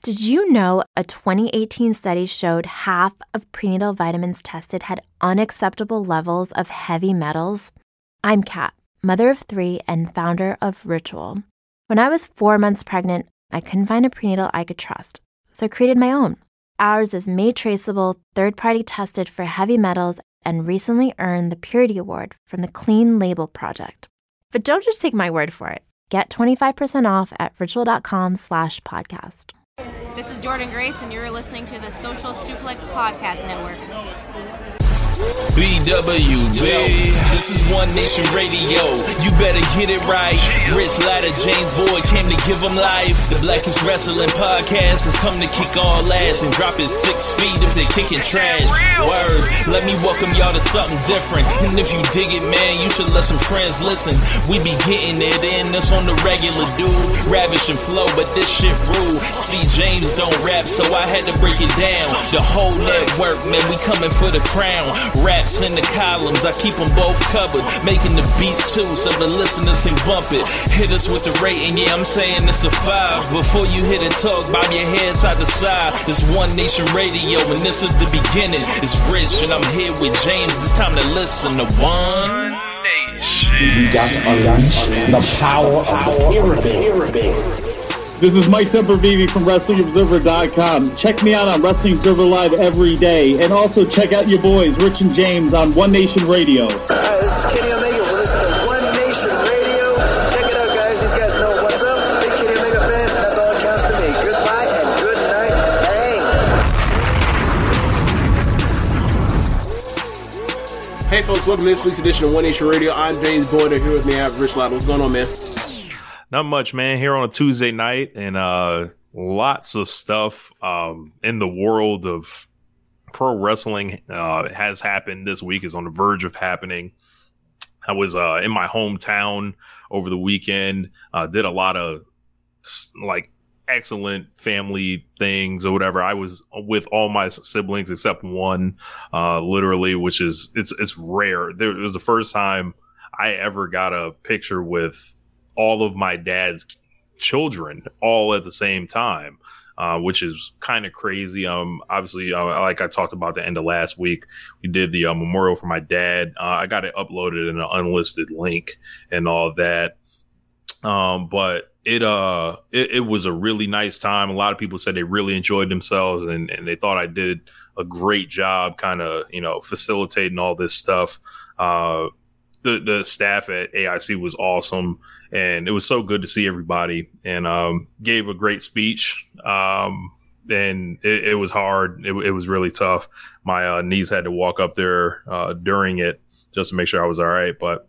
Did you know a 2018 study showed half of prenatal vitamins tested had unacceptable levels of heavy metals? I'm Kat, mother of 3 and founder of Ritual. When I was 4 months pregnant, I couldn't find a prenatal I could trust, so I created my own. Ours is made traceable, third-party tested for heavy metals, and recently earned the Purity Award from the Clean Label Project. But don't just take my word for it. Get 25% off at ritual.com/podcast. This is Jordan Grace, and you're listening to the Social Suplex Podcast Network. BWB, this is One Nation Radio. You better get it right. Rich Latta, James Boyd came to give them life. The Blackest Wrestling Podcast has come to kick all ass and drop it 6 feet if they kicking trash. Word, let me welcome y'all to something different. And if you dig it, man, you should let some friends listen. We be getting it in, this on the regular dude. Ravish and flow, but this shit rude. See, James don't rap, so I had to break it down. The whole network, man, we coming for the crown. Raps in the columns, I keep them both covered. Making the beats too, so the listeners can bump it. Hit us with the rating, yeah, I'm saying it's a 5. Before you hit it, talk, bob your head side to side. It's One Nation Radio, and this is the beginning. It's Rich, and I'm here with James. It's time to listen to One Nation. We got to unleash the power of the pyramid. This is Mike Sempervive from WrestlingObserver.com. Check me out on Wrestling Observer Live every day. And also check out your boys, Rich and James, on One Nation Radio. This is Kenny Omega. We're listening to One Nation Radio. Check it out, guys. These guys know what's up. Big Kenny Omega fans, that's all that counts to me. Goodbye and good night. Bang. Hey, folks. Welcome to this week's edition of One Nation Radio. I'm James Boyd. Here with me, I have Rich Latta. What's going on, man? Not much, man. Here on a Tuesday night, and lots of stuff in the world of pro wrestling has happened this week, is on the verge of happening. I was in my hometown over the weekend, did a lot of like excellent family things or whatever. I was with all my siblings except one, literally, which is it's rare. It was the first time I ever got a picture with all of my dad's children all at the same time, which is kind of crazy. Obviously, like I talked about the end of last week, we did the memorial for my dad. I got it uploaded in an unlisted link and all of that. But it was a really nice time. A lot of people said they really enjoyed themselves and they thought I did a great job kind of, facilitating all this stuff. The staff at AIC was awesome, and it was so good to see everybody, and gave a great speech. And it was hard. It was really tough. My niece had to walk up there during it just to make sure I was all right. But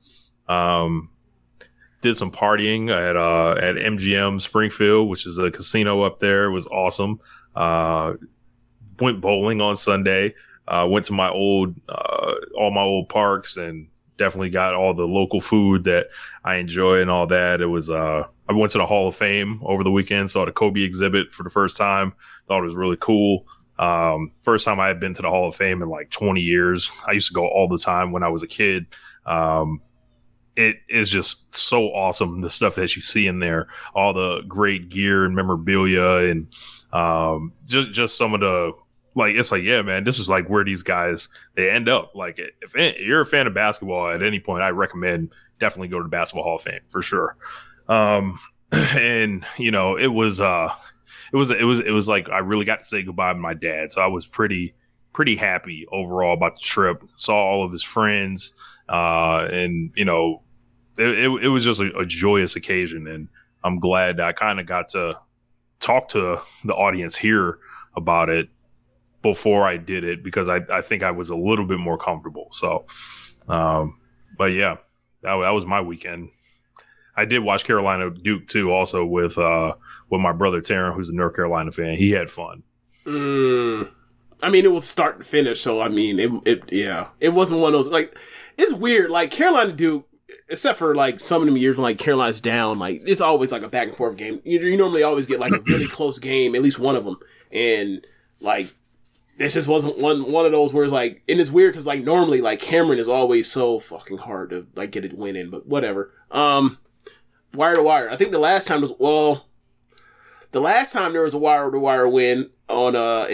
did some partying at MGM Springfield, which is a casino up there. It was awesome. Went bowling on Sunday. Went to my all my old parks, and definitely got all the local food that I enjoy and all that. It was, I went to the Hall of Fame over the weekend, saw the Kobe exhibit for the first time. Thought it was really cool. First time I had been to the Hall of Fame in like 20 years. I used to go all the time when I was a kid. It is just so awesome, the stuff that you see in there, all the great gear and memorabilia, and just some of the, it's like, yeah, man, this is like where these guys, they end up. Like, if you're a fan of basketball at any point, I recommend definitely go to the Basketball Hall of Fame for sure. And it was like I really got to say goodbye to my dad, so I was pretty happy overall about the trip. Saw all of his friends, and it was just a joyous occasion, and I'm glad that I kind of got to talk to the audience here about it before I did it, because I think I was a little bit more comfortable. So, but yeah, that was my weekend. I did watch Carolina Duke too, also with my brother Taryn, who's a North Carolina fan. He had fun. I mean, it was start to finish, so I mean, it wasn't one of those, like, it's weird. Like, Carolina Duke, except for like some of them years when like Carolina's down, like it's always like a back and forth game. You normally always get like a really close game, at least one of them, and like. This just wasn't one of those where it's like, and it's weird because like normally like Cameron is always so fucking hard to like get it win in, but whatever. Wire to wire. I think the last time was the last time there was a wire to wire win on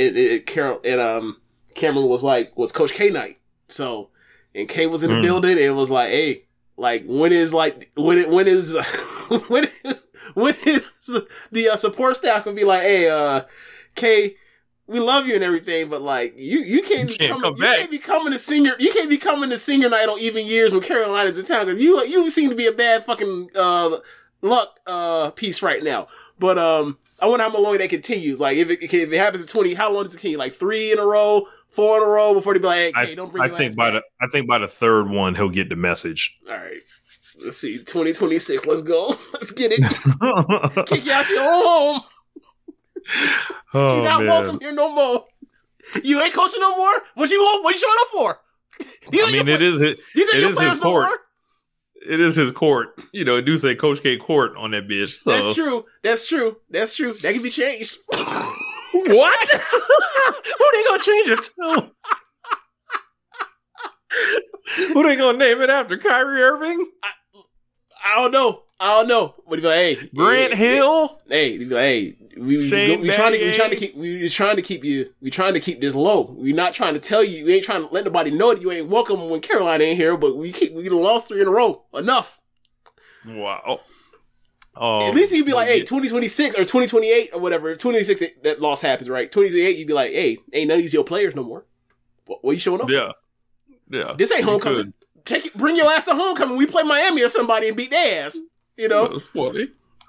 Cameron was Coach K night. So, and K was in the building, and it was like, hey, like when is the support staff gonna be like, hey, K, we love you and everything, but like you can't be coming to senior night on even years when Carolina's in town, because you seem to be a bad fucking luck piece right now. But I wonder how long that continues. Like if it happens at 20, how long does it continue? Like 3 in a row, 4 in a row before they be like, hey, don't bring. I think by the third one he'll get the message. All right. Let's see, 2026. Let's go. Let's get it. Kick you out your home. You're not welcome here no more. You ain't coaching no more. What you showing up for? It is his court. It is his court. You know, it do say Coach K court on that bitch. So. That's true. That can be changed. What? Who they gonna change it to? Who they gonna name it after? Kyrie Irving? I don't know. But he be like, hey, Grant Hill. Hey, he be like, hey, we trying to keep this low. We're not trying to tell you. We ain't trying to let nobody know that you ain't welcome when Carolina ain't here. But we lost 3 in a row. Enough. Wow. At least you'd be like, hey, 2026 or 2028 or whatever. If 2026 that loss happens, right? 2028, you'd be like, hey, ain't none of these your players no more. What you showing up? Yeah. This ain't homecoming. Bring your ass to homecoming. We play Miami or somebody and beat their ass. You know, that was funny.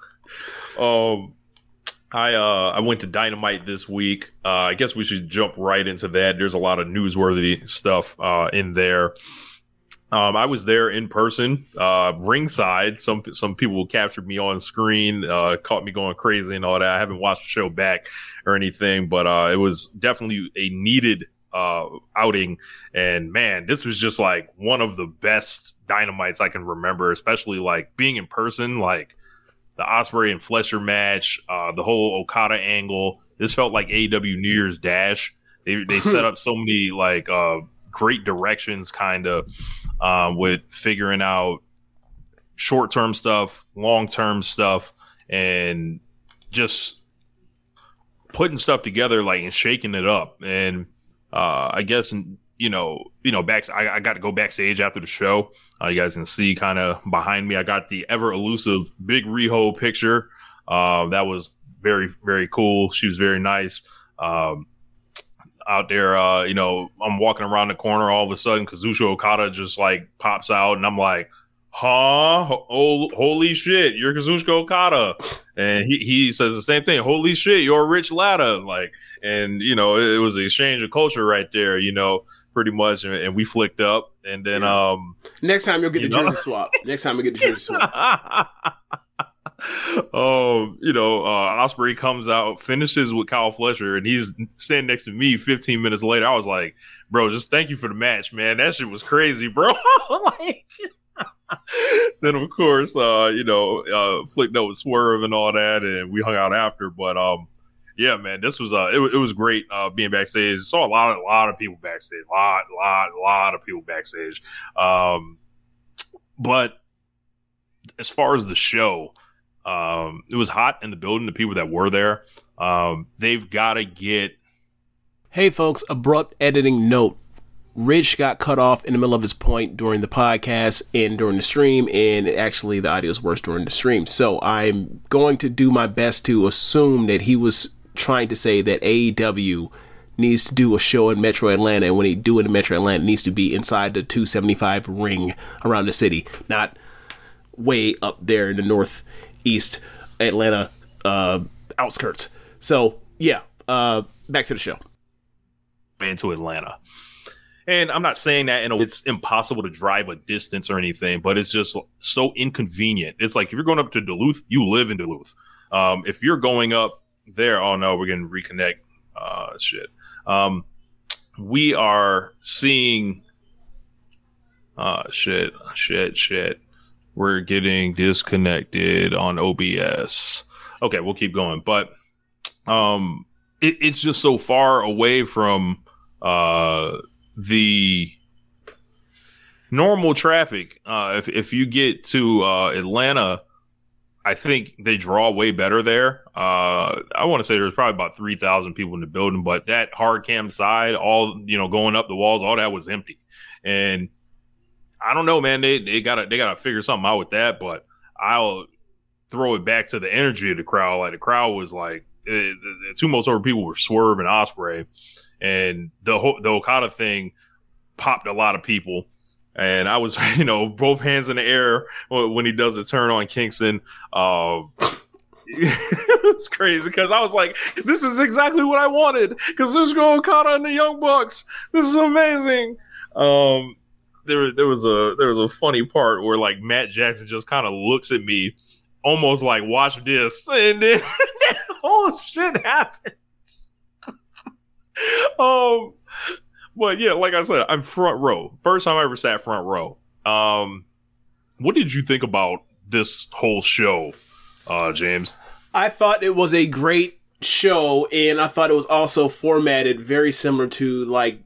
I went to Dynamite this week. I guess we should jump right into that. There's a lot of newsworthy stuff in there. I was there in person, ringside. Some people captured me on screen, caught me going crazy and all that. I haven't watched the show back or anything, but it was definitely a needed outing. And man, this was just like one of the best Dynamites I can remember, especially like being in person, like the Ospreay and Fletcher match, the whole Okada angle. This felt like AEW New Year's Dash. They set up so many like great directions, kind of with figuring out short-term stuff, long-term stuff, and just putting stuff together, like, and shaking it up. And I guess, I got to go backstage after the show. You guys can see kind of behind me, I got the ever elusive Big Riho picture. That was very, very cool. She was very nice. Out there, I'm walking around the corner, all of a sudden Kazuchika Okada just like pops out, and I'm like, huh? Oh, holy shit, you're Kazuchika Okada. And he says the same thing, holy shit, you're Rich Latta. Like, and it was an exchange of culture right there, pretty much, and we flicked up. And then next time you'll get the jersey swap. Ospreay comes out, finishes with Kyle Fletcher, and he's standing next to me 15 minutes later. I was like, bro, just thank you for the match, man. That shit was crazy, bro. Like, then of course, flicked up with Swerve and all that, and we hung out after. But yeah, man, this was it was great being backstage. Saw a lot of people backstage, a lot of people backstage. But as far as the show, it was hot in the building. The people that were there, they've got to get. Hey, folks! Abrupt editing note. Rich got cut off in the middle of his point during the podcast and during the stream, and actually the audio is worse during the stream. So I'm going to do my best to assume that he was trying to say that AEW needs to do a show in Metro Atlanta, and when they do it in Metro Atlanta, it needs to be inside the 275 ring around the city, not way up there in the northeast Atlanta outskirts. So yeah, back to the show. Into Atlanta. And I'm not saying that it's impossible to drive a distance or anything, but it's just so inconvenient. It's like if you're going up to Duluth, you live in Duluth. If you're going up there, oh no, we're going to reconnect. Shit. We are seeing. Shit. We're getting disconnected on OBS. Okay, we'll keep going. But it's just so far away from the normal traffic. If you get to Atlanta I think they draw way better there. I want to say there's probably about 3,000 people in the building, but that hard cam side, all, going up the walls, all that was empty. And I don't know, man, they gotta figure something out with that, but I'll throw it back to the energy of the crowd. Like, the crowd was like, the two most over people were Swerve and Ospreay, and the Okada thing popped a lot of people. And I was, both hands in the air when he does the turn on Kingston. It was crazy because I was like, this is exactly what I wanted. Kazuchika Okada and the Young Bucks. This is amazing. There was a funny part where, like, Matt Jackson just kind of looks at me almost like, watch this. And then that whole shit happens. But yeah, like I said, I'm front row. First time I ever sat front row. What did you think about this whole show, James? I thought it was a great show, and I thought it was also formatted very similar to, like,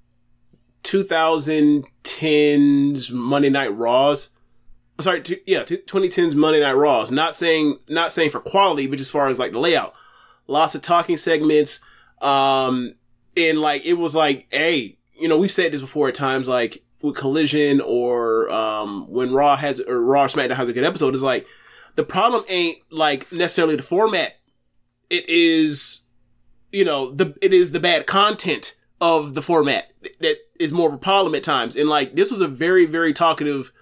2010's Monday Night Raws. I'm sorry, 2010's Monday Night Raws. Not saying for quality, but just as far as, like, the layout. Lots of talking segments. And, like, it was like, hey, we've said this before at times, like, with Collision or when Raw or SmackDown has a good episode, it's like, the problem ain't, like, necessarily the format. It is, it is the bad content of the format that is more of a problem at times. And, like, this was a very, very talkative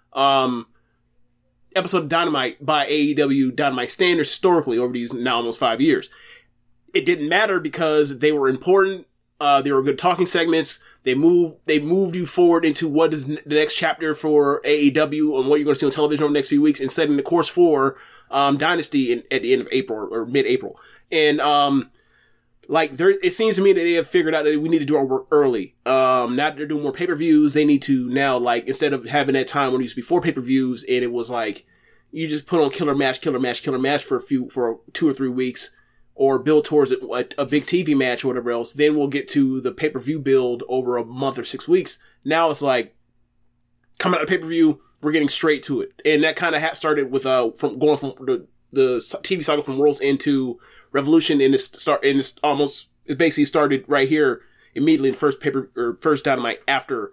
episode of Dynamite by AEW Dynamite standards historically over these now almost 5 years. It didn't matter because they were important. They were good talking segments. They moved you forward into what is the next chapter for AEW and what you're going to see on television over the next few weeks, and setting the course for Dynasty at the end of April or mid-April. And it seems to me that they have figured out that we need to do our work early. Now that they're doing more pay-per-views, they need to now, like, instead of having that time when it used to be 4 pay-per-views and it was like you just put on killer match for 2 or 3 weeks, or build towards a big TV match or whatever else, then we'll get to the pay-per-view build over a month or 6 weeks. Now it's like, coming out of pay-per-view, we're getting straight to it. And that kind of started with, from going from the TV cycle from World's End to Revolution, and it basically started right here immediately in the first Dynamite after,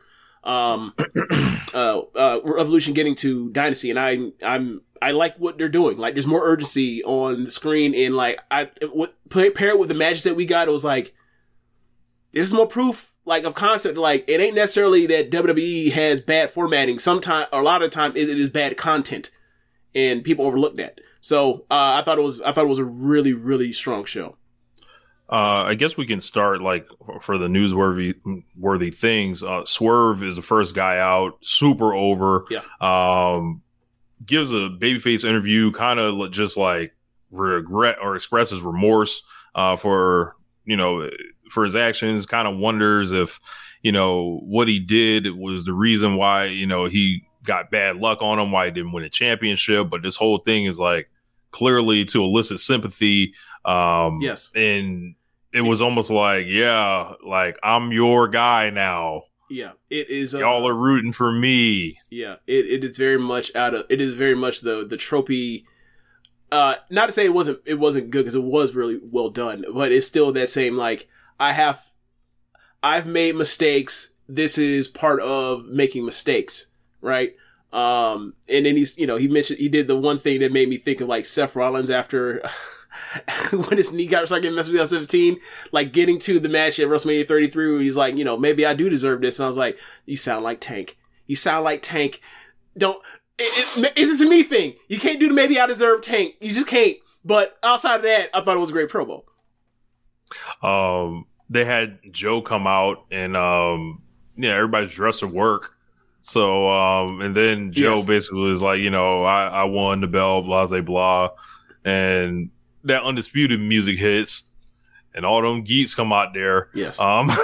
Revolution getting to Dynasty. And I like what they're doing. Like, there's more urgency on the screen, and, like, pair it with the matches that we got, it was like, this is more proof, like, of concept. Like, it ain't necessarily that WWE has bad formatting. Sometimes, or a lot of the time, it is bad content, and people overlook that. So, I thought it was a really, really strong show. I guess we can start, like, for the newsworthy things. Swerve is the first guy out, super over. Yeah. Gives a babyface interview, kind of just like regret or expresses remorse for his actions. Kind of wonders if what he did was the reason why he got bad luck on him, why he didn't win a championship. But this whole thing is, like, clearly to elicit sympathy. Yes, and it was almost like, yeah, like, I'm your guy now. Yeah, it is. Y'all are rooting for me. Yeah, it is very much it is very much the tropey. Not to say it wasn't good, because it was really well done, but it's still that same, like, I've made mistakes. This is part of making mistakes, right? And then he mentioned, he did the one thing that made me think of, like, Seth Rollins after when his knee started getting messed with 2017, like, getting to the match at WrestleMania 33, where he's like, maybe I do deserve this. And I was like, you sound like Tank. You sound like Tank. It's just a me thing. You can't do the maybe I deserve Tank. You just can't. But outside of that, I thought it was a great promo. They had Joe come out, and everybody's dressed to work. So, and then Joe basically was like, I won the belt, blah, blah, blah. And that Undisputed music hits, and all them geeks come out there. Yes.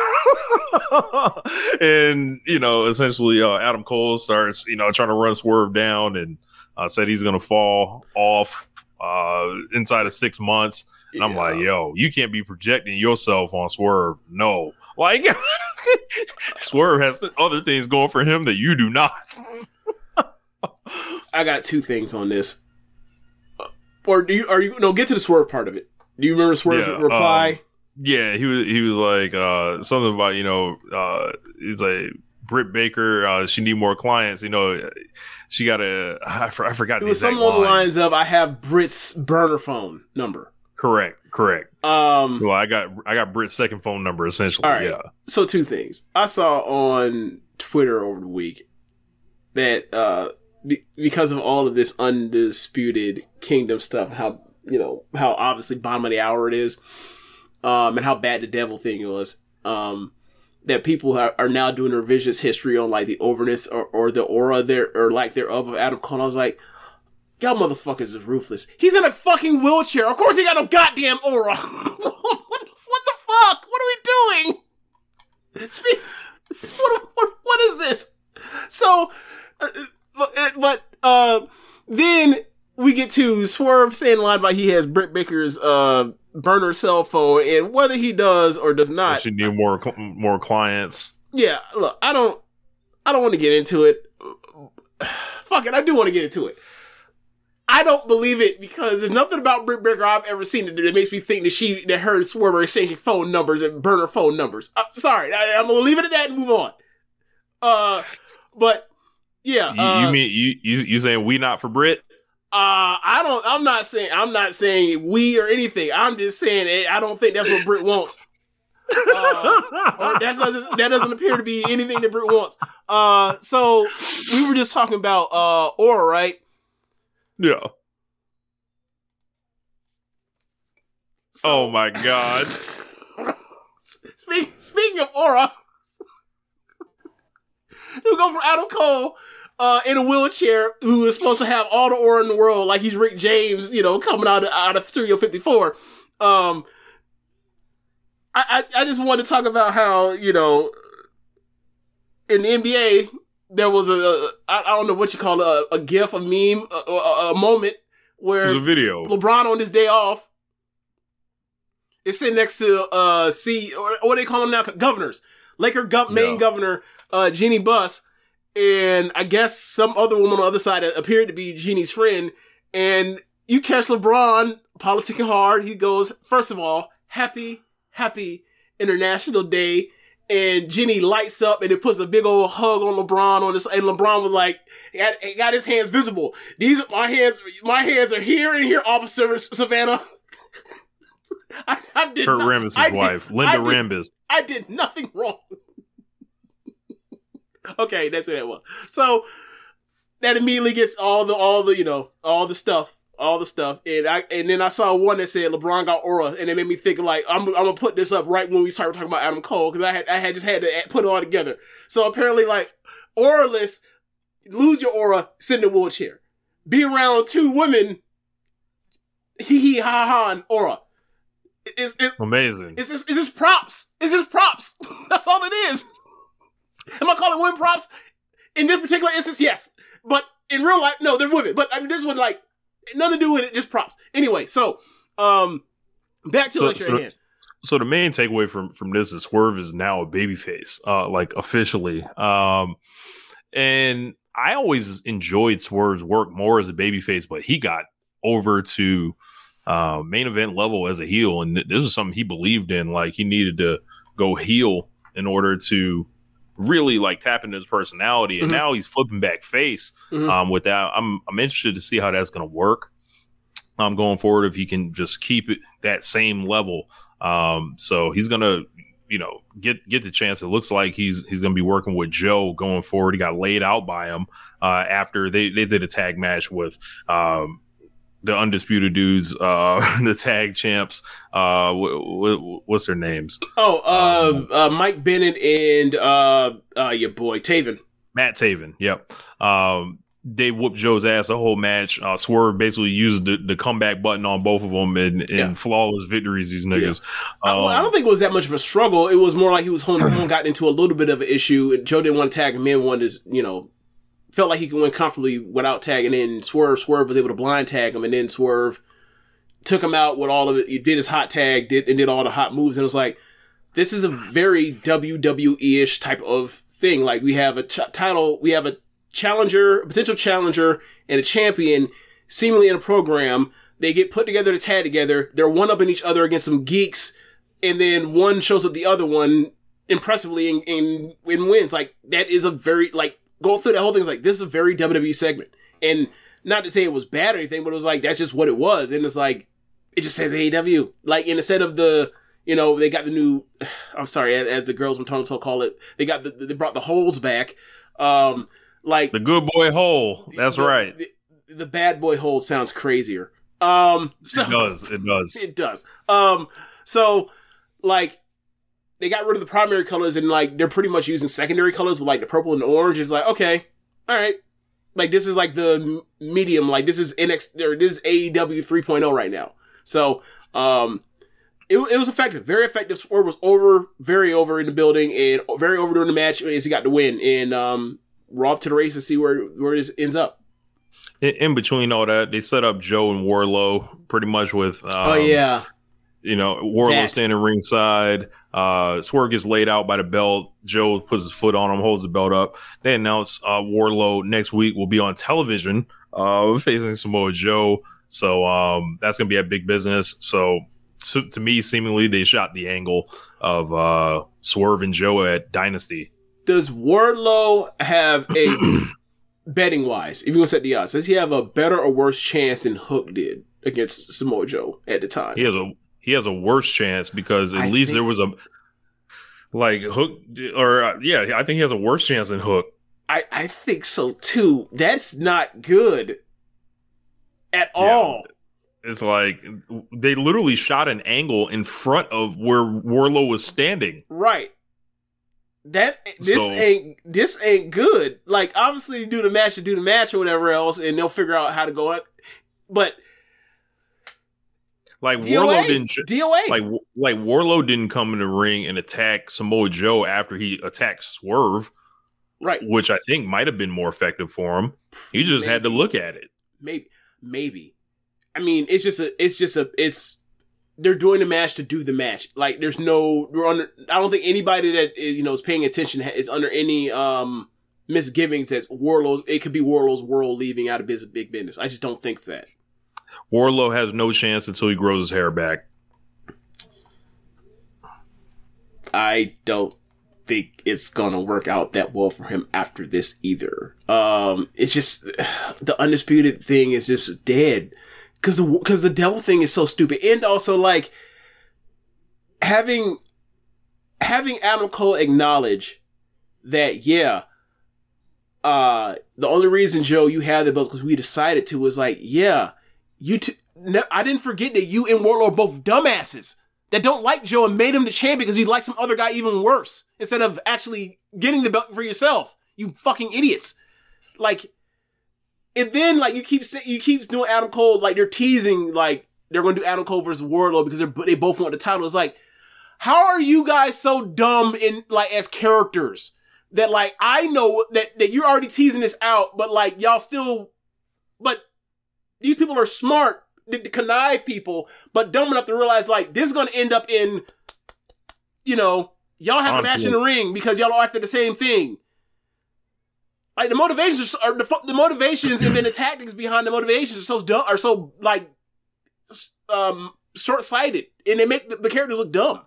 And, essentially, Adam Cole starts, trying to run Swerve down, and said he's going to fall off inside of 6 months. And I'm like, yo, you can't be projecting yourself on Swerve. No. Like, Swerve has other things going for him that you do not. I got 2 things on this. Or get to the Swerve part of it. Do you remember Swerve's reply? Yeah, he was like something about he's like Britt Baker. She need more clients. She got I forgot. It was something along the lines of, "I have Britt's burner phone number." Correct. Well, I got Britt's second phone number essentially. All right. Yeah. So 2 things I saw on Twitter over the week that because of all of this Undisputed Kingdom stuff, how obviously bottom of the hour it is, and how bad the devil thing was, that people are now doing a revisionist history on like the overness or the aura there or lack thereof of Adam Cole. I was like, y'all motherfuckers is ruthless. He's in a fucking wheelchair. Of course he got no goddamn aura. What the fuck? What are we doing? What is this? So, but then we get to Swerve saying a line about he has Britt Baker's burner cell phone, and whether he does or does not, should need more clients. Yeah, look, I don't want to get into it. Fuck it, I do want to get into it. I don't believe it because there's nothing about Britt Baker I've ever seen that makes me think that her and Swerve are exchanging phone numbers and burner phone numbers. I'm sorry, I'm gonna leave it at that and move on. But yeah, you mean you saying we not for Britt? I'm not saying we or anything. I'm just saying I don't think that's what Britt wants. That doesn't appear to be anything that Britt wants. So we were just talking about aura, right? Yeah. Oh my god. Speaking of aura, we go from Adam Cole in a wheelchair, who is supposed to have all the aura in the world, like he's Rick James, coming out of Studio 54. I just wanted to talk about how, in the NBA, there was I don't know what you call it, a gif, a meme, a moment where there's a video. LeBron on his day off is sitting next to what do they call them now? Governors. Main governor, Jeannie Buss, and I guess some other woman on the other side appeared to be Jeannie's friend, and you catch LeBron politicking hard. He goes, first of all, happy International Day. And Jenny lights up and it puts a big old hug on LeBron and LeBron was like, he got his hands visible. These are my hands are here and here, Officer Savannah. I did Kurt Rambis' wife, Linda Rambis. I did nothing wrong. Okay, that's what it was. So that immediately gets all the stuff. And then I saw one that said LeBron got aura, and it made me think like I'm gonna put this up right when we start talking about Adam Cole, because I had to put it all together. So apparently, like, auraless, lose your aura, sit in a wheelchair, be around 2 women, hee ha ha, and aura. It's amazing. It's just props. It's just props. That's all it is. Am I calling women props? In this particular instance, yes. But in real life, no, they're women. But I mean, this one, like, nothing to do with it, just props. Anyway, so back to lecture at hand. So the main takeaway from this is Swerve is now a babyface, like officially. And I always enjoyed Swerve's work more as a babyface, but he got over to main event level as a heel, and this is something he believed in. Like, he needed to go heel in order to really like tap into his personality, and now he's flipping back face with that. I'm interested to see how that's going to work going forward, if he can just keep it that same level. So he's going to get the chance. It looks like he's going to be working with Joe going forward. He got laid out by him after they did a tag match with the Undisputed Dudes, the tag champs. What's their names? Mike Bennett and your boy Taven. Matt Taven. Yep. They whooped Joe's ass the whole match. Swerve basically used the comeback button on both of them and flawless victories. These niggas. Yeah. I don't think it was that much of a struggle. It was more like he was home got into a little bit of an issue. And Joe didn't want to tag him in. Wanted to, felt like he could win comfortably without tagging in. Swerve was able to blind tag him, and then Swerve took him out with all of it. He did his hot tag, did all the hot moves, and it was like, this is a very WWE-ish type of thing. Like, we have a title, we have a challenger, a potential challenger, and a champion seemingly in a program. They get put together to tag together. They're one-upping each other against some geeks. And then one shows up the other one impressively and wins. Like, that is a very, like, going through that whole thing is like, this is a very WWE segment. And not to say it was bad or anything, but it was like, that's just what it was. And it's like, it just says AEW. Like, instead of the, you know, they got the new, I'm sorry, as the girls from Toronto call it, they brought the holes back. Like the good boy hole. That's right. The bad boy hole sounds crazier. It does. It does. So, like, they got rid of the primary colors and, like, they're pretty much using secondary colors with, like, the purple and the orange. It's like, okay, all right. Like, this is, like, the medium. Like, this is this is AEW 3.0 right now. So, it was effective. Very effective. Swerve was very over in the building and very over during the match as he got the win. And we're off to the race to see where this ends up. In between all that, they set up Joe and Wardlow pretty much with... You know, Wardlow standing ringside. Swerve gets laid out by the belt. Joe puts his foot on him, holds the belt up. They announce Wardlow next week will be on television facing Samoa Joe. So that's going to be a big business. So to me, seemingly, they shot the angle of Swerve and Joe at Dynasty. Does Wardlow have a, betting-wise, if you want to set the odds, does he have a better or worse chance than Hook did against Samoa Joe at the time? He has a worse chance because at least there was a like Hook or I think he has a worse chance than Hook. I think so too. That's not good at all. It's like they literally shot an angle in front of where Wardlow was standing. Right. This ain't good. Like, obviously do the match or whatever else and they'll figure out how to go up. But like DOA? Wardlow didn't DOA. like Wardlow didn't come in the ring and attack Samoa Joe after he attacked Swerve, right? Which I think might have been more effective for him. He just had to look at it. Maybe. I mean, it's they're doing the match to do the match. Like, I don't think anybody that is paying attention is under any misgivings that it could be Wardlow's world leaving out of big business. I just don't think that. Wardlow has no chance until he grows his hair back. I don't think it's gonna work out that well for him after this either. It's just the undisputed thing is just dead because the devil thing is so stupid, and also like having Adam Cole acknowledge that the only reason, Joe, you have the belts because we decided to was like I didn't forget that you and Wardlow are both dumbasses that don't like Joe and made him the champion because you like some other guy even worse instead of actually getting the belt for yourself. You fucking idiots. Like, and then like you keep doing Adam Cole, like they're teasing like they're going to do Adam Cole versus Wardlow because they both want the title. It's like, how are you guys so dumb in like as characters that like I know that you're already teasing this out, but like y'all still, but these people are smart, to connive people, but dumb enough to realize, like, this is going to end up in, y'all have a match in the ring because y'all are after the same thing. Like, the motivations the motivations and then the tactics behind the motivations are so dumb, are so, like, short-sighted, and they make the characters look dumb.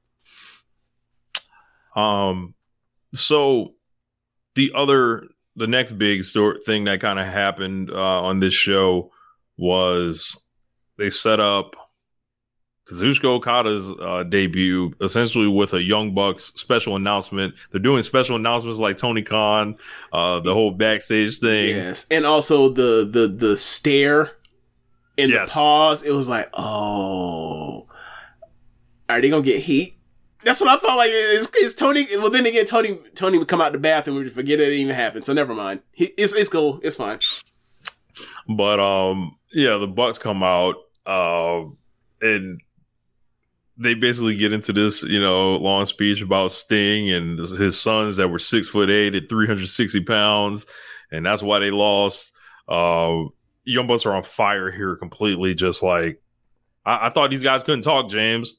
So, the next big thing that kind of happened on this show was they set up Kazuchika Okada's debut essentially with a Young Bucks special announcement. They're doing special announcements like Tony Khan, the whole backstage thing. Yes, and also the stare and the pause. It was like, oh, are they gonna get heat? That's what I thought. Like, is Tony? Well, then again, Tony would come out the bathroom and forget it even happened. So never mind. It's cool. It's fine. But the Bucks come out and they basically get into this long speech about Sting and his sons that were 6'8" at 360 pounds, and that's why they lost. Young Bucks are on fire here completely. Just like I thought these guys couldn't talk, James.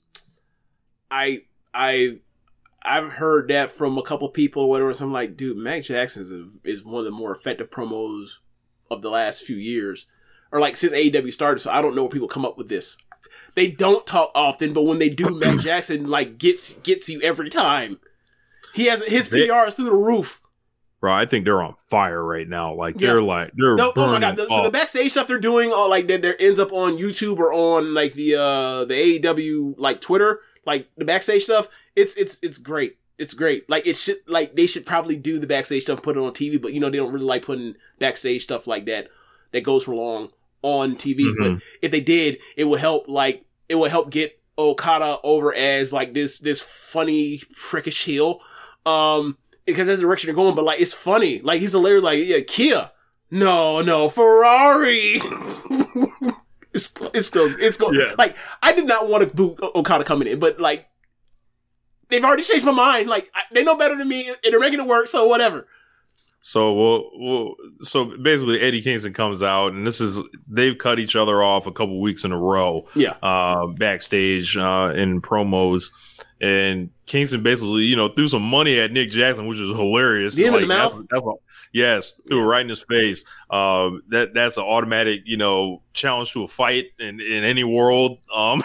I've heard that from a couple people or whatever. So I'm like, dude, Mac Jackson is one of the more effective promos of the last few years, or like since AEW started. So I don't know where people come up with this. They don't talk often, but when they do, Matt Jackson like gets you every time. He has his PR is through the roof. Bro, I think they're on fire right now. Like Yeah. they're Oh my burning god, the backstage stuff they're doing, all like that ends up on YouTube or on like the AEW like Twitter, like the backstage stuff. It's great. It's great. Like it should they should probably do the backstage stuff, put it on TV, but you know they don't really like putting backstage stuff like that goes for long on TV. Mm-hmm. But if they did, it would help get Okada over as like this funny prickish heel. Because that's the direction they're going, but like it's funny. Like he's hilarious. Like yeah, Kia, no, Ferrari. it's going. Yeah. Like I did not want to boo Okada coming in, but like they've already changed my mind. Like they know better than me, and they're making it work. So whatever. So so basically Eddie Kingston comes out, and they've cut each other off a couple weeks in a row. Yeah. Backstage in promos. And Kingston basically, threw some money at Nick Jackson, which is hilarious. Him in the mouth? Yes, threw it right in his face. That's an automatic, challenge to a fight in any world.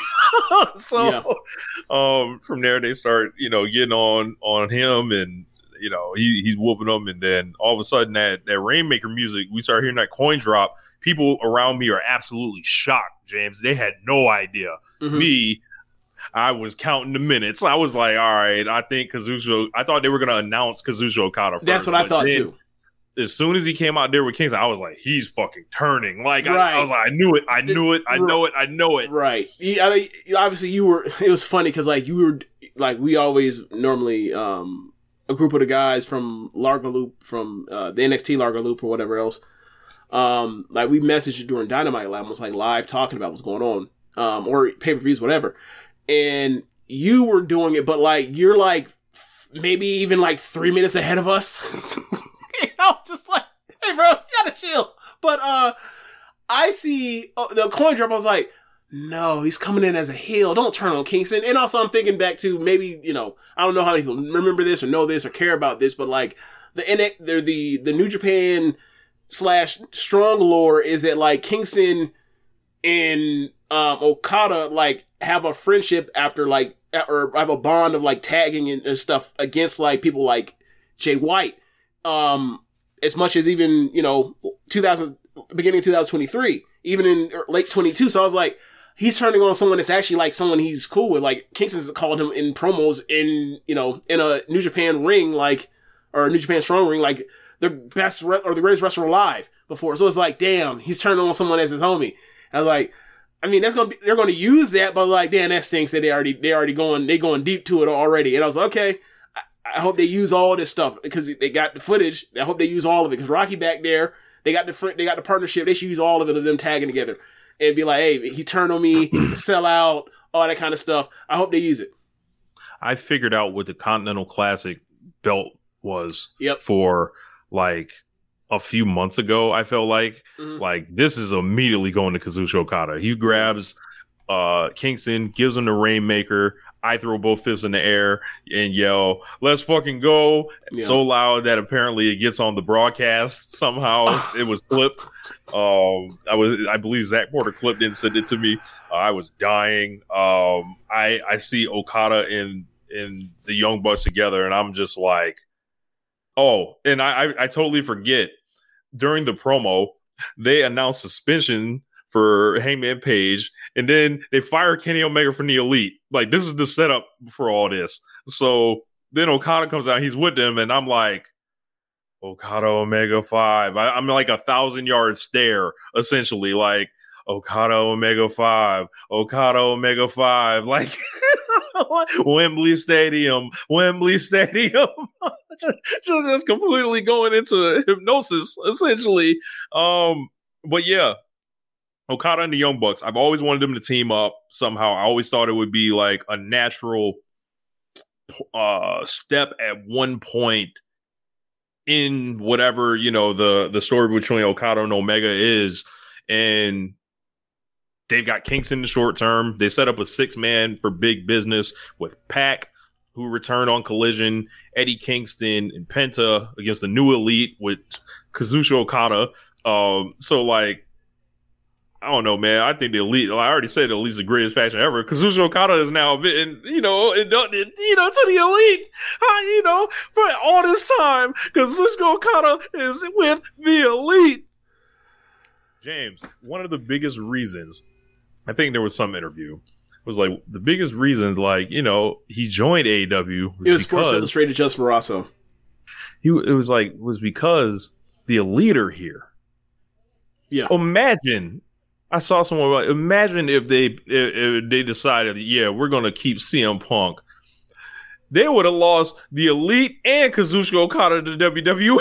From there they start, getting on him, and he's whooping them, and then all of a sudden that Rainmaker music, we start hearing that coin drop. People around me are absolutely shocked, James. They had no idea. Mm-hmm. I was counting the minutes. I was like, all right, I think I thought they were going to announce Kazuchika Okada first. That's what I thought too. As soon as he came out there with Kingston, I was like, he's fucking turning. Like, right. I was like, I knew it. I know it. Right. Obviously, it was funny because, like, you were, like, we always normally, a group of the guys from Largo Loop, from the NXT Largo Loop or whatever else, like, we messaged you during Dynamite Lab, was like live talking about what's going on, or pay-per-views, whatever. And you were doing it, but like you're like maybe even like 3 minutes ahead of us. And I was just like, hey bro, you gotta chill. But I see the coin drop, I was like, no, he's coming in as a heel. Don't turn on Kingston. And also I'm thinking back to maybe, I don't know how many people remember this or know this or care about this, but like the New Japan / strong lore is that like Kingston and Okada like have a friendship after like, or have a bond of like tagging and stuff against like people like Jay White. As much as even, beginning of 2023, even in late 22. So I was like, he's turning on someone that's actually like someone he's cool with. Like Kingston's called him in promos in a New Japan ring, like, or a New Japan strong ring, like the best or the greatest wrestler alive before. So it's like, damn, he's turning on someone as his homie. I was like, I mean, they're going to use that, but like, damn, that stinks that they going deep to it already. And I was like, okay, I hope they use all this stuff because they got the footage. I hope they use all of it because Rocky back there, they got the partnership. They should use all of it of them tagging together and be like, hey, he turned on me, he's a sellout, all that kind of stuff. I hope they use it. I figured out what the Continental Classic belt was Yep. for like a few months ago. I felt like this is immediately going to Kazuchika Okada. He grabs Kingston, gives him the Rainmaker. I throw both fists in the air and yell, "Let's fucking go!" Yeah. So loud that apparently it gets on the broadcast somehow. It was clipped. I believe Zach Porter clipped it and sent it to me. I was dying. I see Okada and the Young Bucks together, and I'm just like, oh, and I totally forget. During the promo, they announced suspension for Hangman Page, and then they fire Kenny Omega from the Elite. Like, this is the setup for all this. So then Okada comes out, he's with them, and I'm like, Okada Omega 5. I'm like 1,000-yard stare, essentially, like, Okada Omega 5, Okada Omega 5, like Wembley Stadium. just completely going into hypnosis, essentially. But yeah, Okada and the Young Bucks, I've always wanted them to team up somehow. I always thought it would be like a natural step at one point in whatever, the story between Okada and Omega is. And they've got Kingston in the short term. They set up a 6-man for big business with Pac, who returned on Collision, Eddie Kingston, and Penta against the New Elite with Kazuchika Okada. So like, I don't know, man. I think the Elite. I already said the Elite's the greatest faction ever. Kazuchika Okada is now been, to the Elite. For all this time, Kazuchika Okada is with the Elite. James, one of the biggest reasons, I think there was some interview, was like the biggest reasons, he joined AEW. It was Sports Illustrated, Justin Barrasso. Was because the Elite are here. Yeah. Imagine. I saw someone. Imagine if they decided, we're going to keep CM Punk. They would have lost the Elite and Kazuchika Okada to WWE.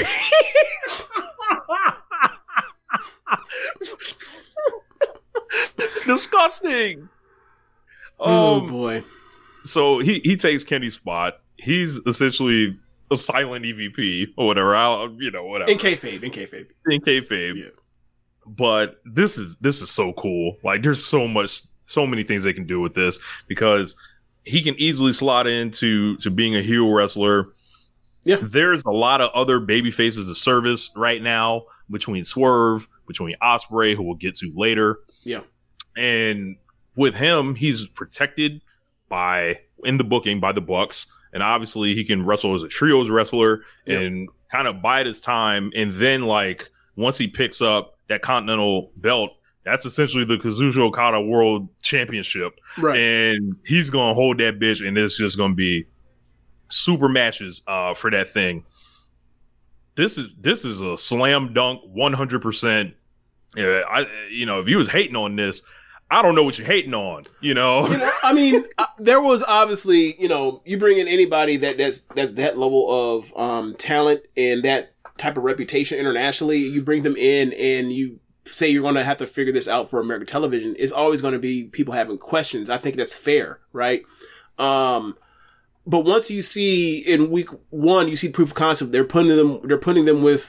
Disgusting. Oh boy. So he takes Kenny's spot. He's essentially a silent EVP or whatever. Whatever. In kayfabe. Yeah. But this is so cool. Like, there's so many things they can do with this, because he can easily slot into being a heel wrestler. Yeah. There's a lot of other baby faces of service right now between Swerve, between Ospreay, who we'll get to later. Yeah. And with him, he's protected in the booking by the Bucks. And obviously he can wrestle as a trios wrestler and kind of bide his time. And then, once he picks up that Continental belt, that's essentially the Kazuchika Okada World Championship. Right. And he's going to hold that bitch, and it's just going to be super matches for that thing. This is a slam dunk 100%. If you was hating on this, I don't know what you're hating on, I mean, there was obviously, you bring in anybody that's that level of talent and that type of reputation internationally, you bring them in and you say you're going to have to figure this out for American television, it's always going to be people having questions. I think that's fair, right? But once you see in week 1, you see proof of concept, they're putting them with,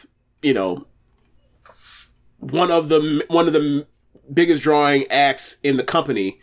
one of the biggest drawing acts in the company.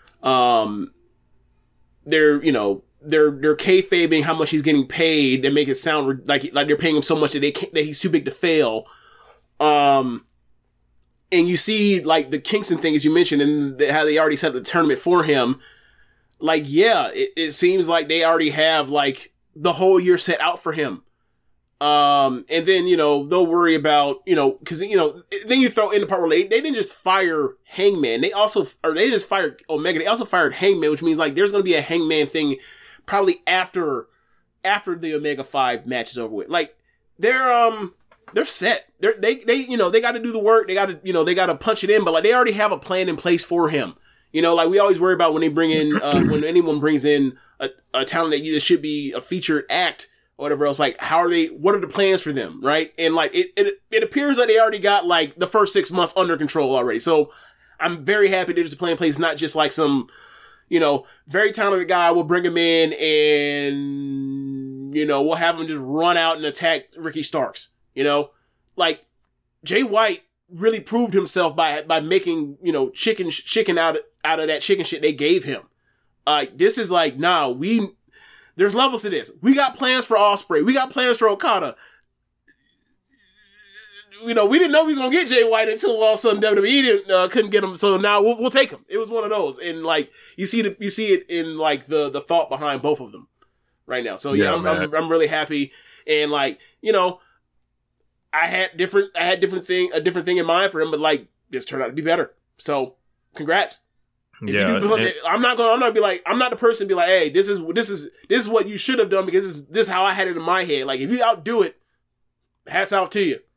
They're kayfabing how much he's getting paid. They make it sound like they're paying him so much that he's too big to fail. And you see the Kingston thing, as you mentioned, and how they already set the tournament for him. It seems like they already have the whole year set out for him. And then, they'll worry about, cause, then you throw in the part where they didn't just fire Hangman. They just fired Omega. They also fired Hangman, which means there's going to be a Hangman thing probably after the Omega 5 match is over with. They're set. They got to do the work. They got to punch it in, but they already have a plan in place for him. We always worry about when they bring in, when anyone brings in a talent that either should be a featured act or whatever else, what are the plans for them, right? And it appears that they already got the first 6 months under control already. So I'm very happy there's a plan in place, not just some, very talented guy. We'll bring him in and, we'll have him just run out and attack Ricky Starks. Jay White really proved himself by making, chicken out of that chicken shit they gave him. This is there's levels to this. We got plans for Ospreay. We got plans for Okada. We didn't know we was gonna get Jay White until all of a sudden WWE couldn't get him. So now we'll take him. It was one of those, and you see it in the thought behind both of them right now. So I'm really happy, and I had a different thing in mind for him, but this turned out to be better. So congrats. I'm not the person to be like, hey, this is what you should have done because this is how I had it in my head. If you outdo it, hats off to you.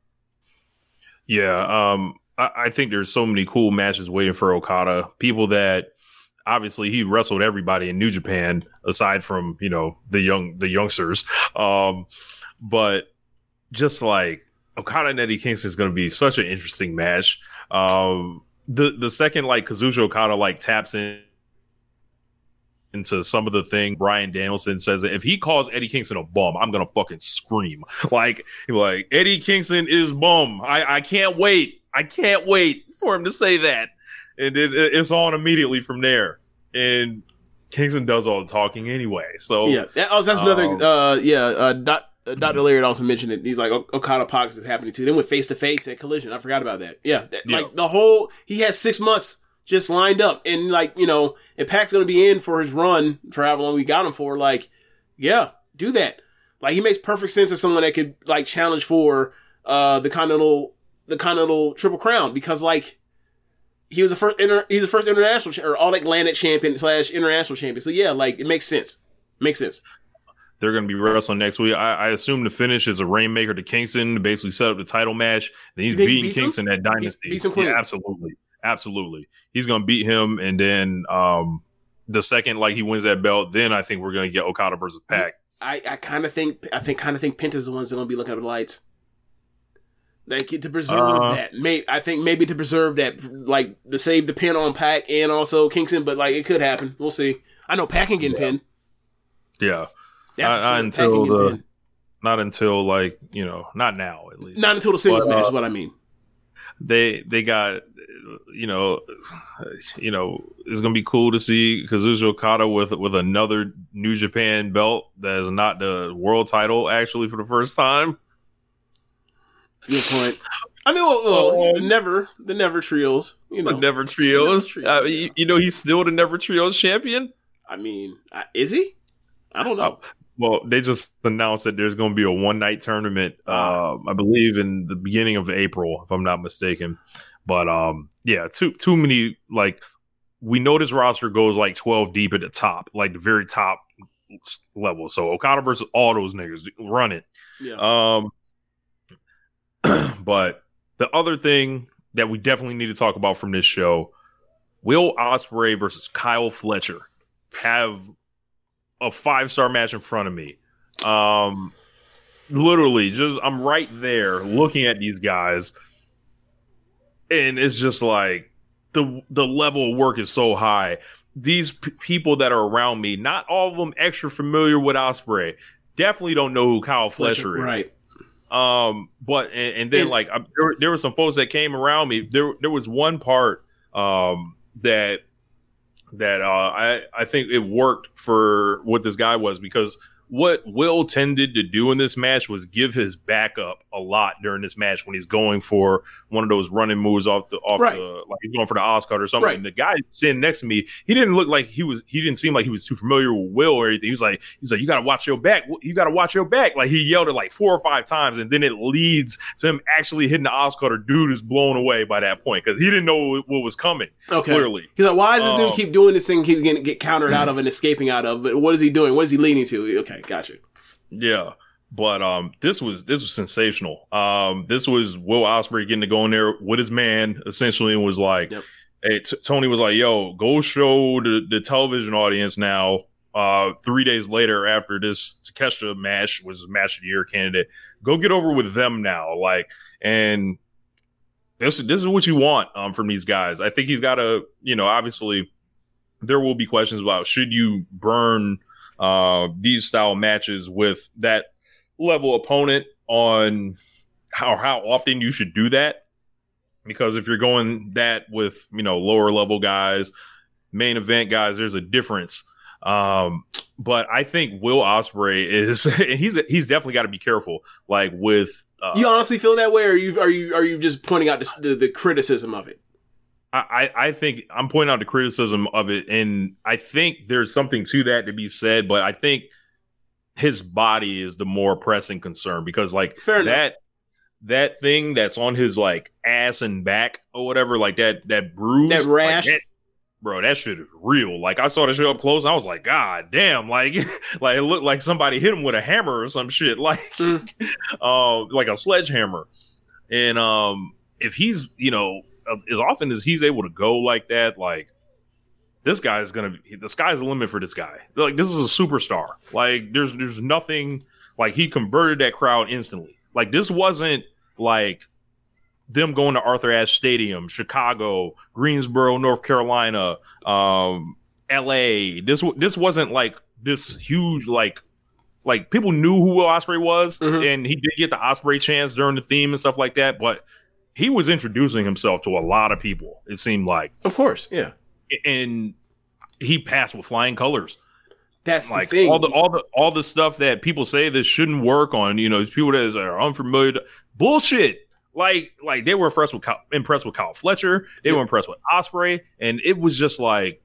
Yeah, I think there's so many cool matches waiting for Okada. People that obviously he wrestled everybody in New Japan aside from the youngsters. But just Okada and Eddie Kingston is going to be such an interesting match. The second Kazuchika Okada taps into some of the thing Bryan Danielson says, that if he calls Eddie Kingston a bum, I'm gonna fucking scream. Eddie Kingston is bum. I can't wait for him to say that, and it's on immediately from there. And Kingston does all the talking anyway. So that's another Dr. Laird also mentioned it. He's like, Okada Pox is happening too. Then with face to face at Collision, I forgot about that. Yeah, like he has 6 months just lined up, and like if Pac's gonna be in for his run for however long we got him for, like, yeah, do that. Like, he makes perfect sense as someone that could like challenge for the Continental Triple Crown, because like he's the first international or All Atlantic champion / international champion. So yeah, like it makes sense. They're going to be wrestling next week. I assume the finish is a Rainmaker to Kingston to basically set up the title match. Then he's beating Kingston at Dynasty. Beats him clean. Yeah, absolutely. He's going to beat him, and then the second like he wins that belt, then I think we're going to get Okada versus Pac. I kind of think Penta's the ones that are going to be looking at the lights. Like, to preserve that. I think maybe to preserve that, like to save the pin on Pac and also Kingston, but like it could happen. We'll see. I know Pac can get pinned. Yeah. Not until like, not now at least. Not until the singles match is what I mean. They got, it's gonna be cool to see Kazuchika Okada with another New Japan belt that is not the world title actually for the first time. Good point. I mean, the Never Trios. The Never Trios. He's still the Never Trios champion. I mean, is he? I don't know. Well, they just announced that there's going to be a one-night tournament, I believe, in the beginning of April, if I'm not mistaken. But, too many, like, we know this roster goes, like, 12 deep at the top, like, the very top level. So, Okada versus all those niggas, run it. Yeah. But the other thing that we definitely need to talk about from this show, Will Ospreay versus Kyle Fletcher have a 5-star match in front of me. Literally, just I'm right there looking at these guys, and it's just like the level of work is so high. These people that are around me, not all of them extra familiar with Ospreay, definitely don't know who Kyle Fletcher is. Right. But then like there were some folks that came around me. There was one part that I think it worked for what this guy was, because what Will tended to do in this match was give his backup a lot during this match when he's going for one of those running moves off the like he's going for the Oscar or something. Right. And the guy sitting next to me, he didn't look like he didn't seem like he was too familiar with Will or anything. He's like, you gotta watch your back. You gotta watch your back. Like, he yelled it like 4 or 5 times, and then it leads to him actually hitting the Oscar. Dude is blown away by that point because he didn't know what was coming. Okay. Clearly. He's like, why does this dude keep doing this thing, keep getting get countered out of and escaping out of? But what is he doing? What is he leading to? Okay. Gotcha. Yeah, but this was sensational. This was Will Ospreay getting to go in there with his man essentially, and was like, hey, Tony was like, yo, go show the television audience now. 3 days later, after this Takeshita match was match of the year candidate, go get over with them now. Like, and this is what you want from these guys. I think he's got to, obviously there will be questions about should you burn these style matches with that level opponent on how often you should do that, because if you're going that with lower level guys, main event guys, there's a difference. But I think Will Ospreay is he's definitely got to be careful, like with you honestly feel that way, or are you just pointing out the criticism of it? I think I'm pointing out the criticism of it, and I think there's something to that to be said, but I think his body is the more pressing concern, because like that thing that's on his like ass and back or whatever, like that bruise, that rash, like bro, that shit is real. Like, I saw the shit up close, and I was like, God damn, like it looked like somebody hit him with a hammer or some shit, like like a sledgehammer. And if he's as often as he's able to go like that, like, this guy is gonna be, the sky's the limit for this guy. Like, this is a superstar. Like, there's nothing, like, he converted that crowd instantly. Like, this wasn't like them going to Arthur Ashe Stadium, Chicago, Greensboro, North Carolina, LA. This wasn't like this huge, like people knew who Will Ospreay was, and he did get the Ospreay chance during the theme and stuff like that, but he was introducing himself to a lot of people, it seemed like. Of course, yeah. And he passed with flying colors. That's like the thing. all the stuff that people say that shouldn't work on, these people that are unfamiliar. Bullshit. Like they were impressed with Kyle Fletcher. They were impressed with Ospreay, and it was just like,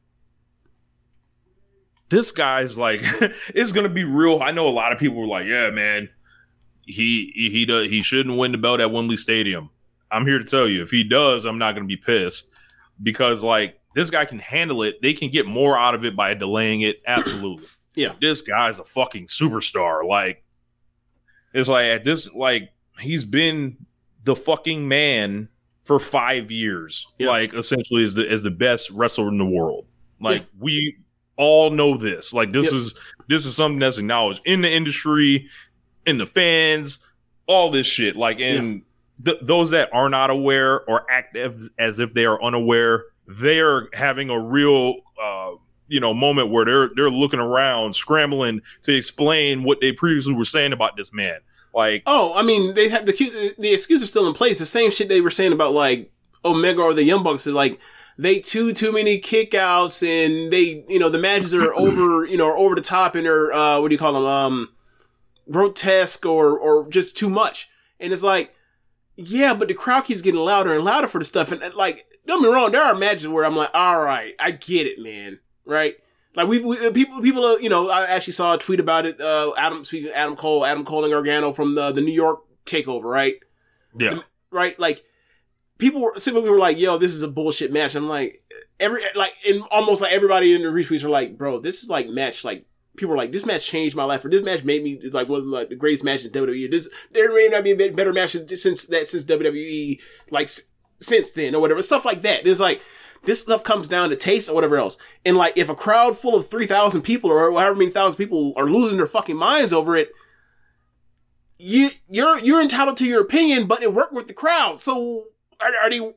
this guy's like, it's gonna be real. I know a lot of people were like, yeah, man, he shouldn't win the belt at Wembley Stadium. I'm here to tell you, if he does, I'm not gonna be pissed, because like, this guy can handle it. They can get more out of it by delaying it. Absolutely. Yeah. This guy's a fucking superstar. Like, it's like at this, like, he's been the fucking man for 5 years. Yeah. Like, essentially as the best wrestler in the world. Like, we all know this. Like, this is something that's acknowledged in the industry, in the fans, all this shit. Like, and those that are not aware or act as if they are unaware, they're having a real, moment where they're looking around, scrambling to explain what they previously were saying about this man. Like, oh, I mean, they have the excuse is still in place. The same shit they were saying about like Omega or the Young Bucks is like, they too many kickouts, and they, the matches are over, are over the top, and they're what do you call them, grotesque or just too much. And it's like, yeah, but the crowd keeps getting louder and louder for the stuff, and like, don't get me wrong, there are matches where I'm like, all right, I get it, man, right? Like people, I actually saw a tweet about it. Adam Cole and Gargano from the New York Takeover, right? Yeah, right. Like people were like, "Yo, this is a bullshit match." I'm like, almost like everybody in the retweets are like, "Bro, this is like match." Like people are like, "This match changed my life," or "This match made me like one of like, the greatest matches in WWE." There may not be a better match since WWE, like since then or whatever, stuff like that. There's like. This stuff comes down to taste or whatever else. And like, if a crowd full of 3,000 people or however many thousand people are losing their fucking minds over it, you're entitled to your opinion, but it worked with the crowd. So are they?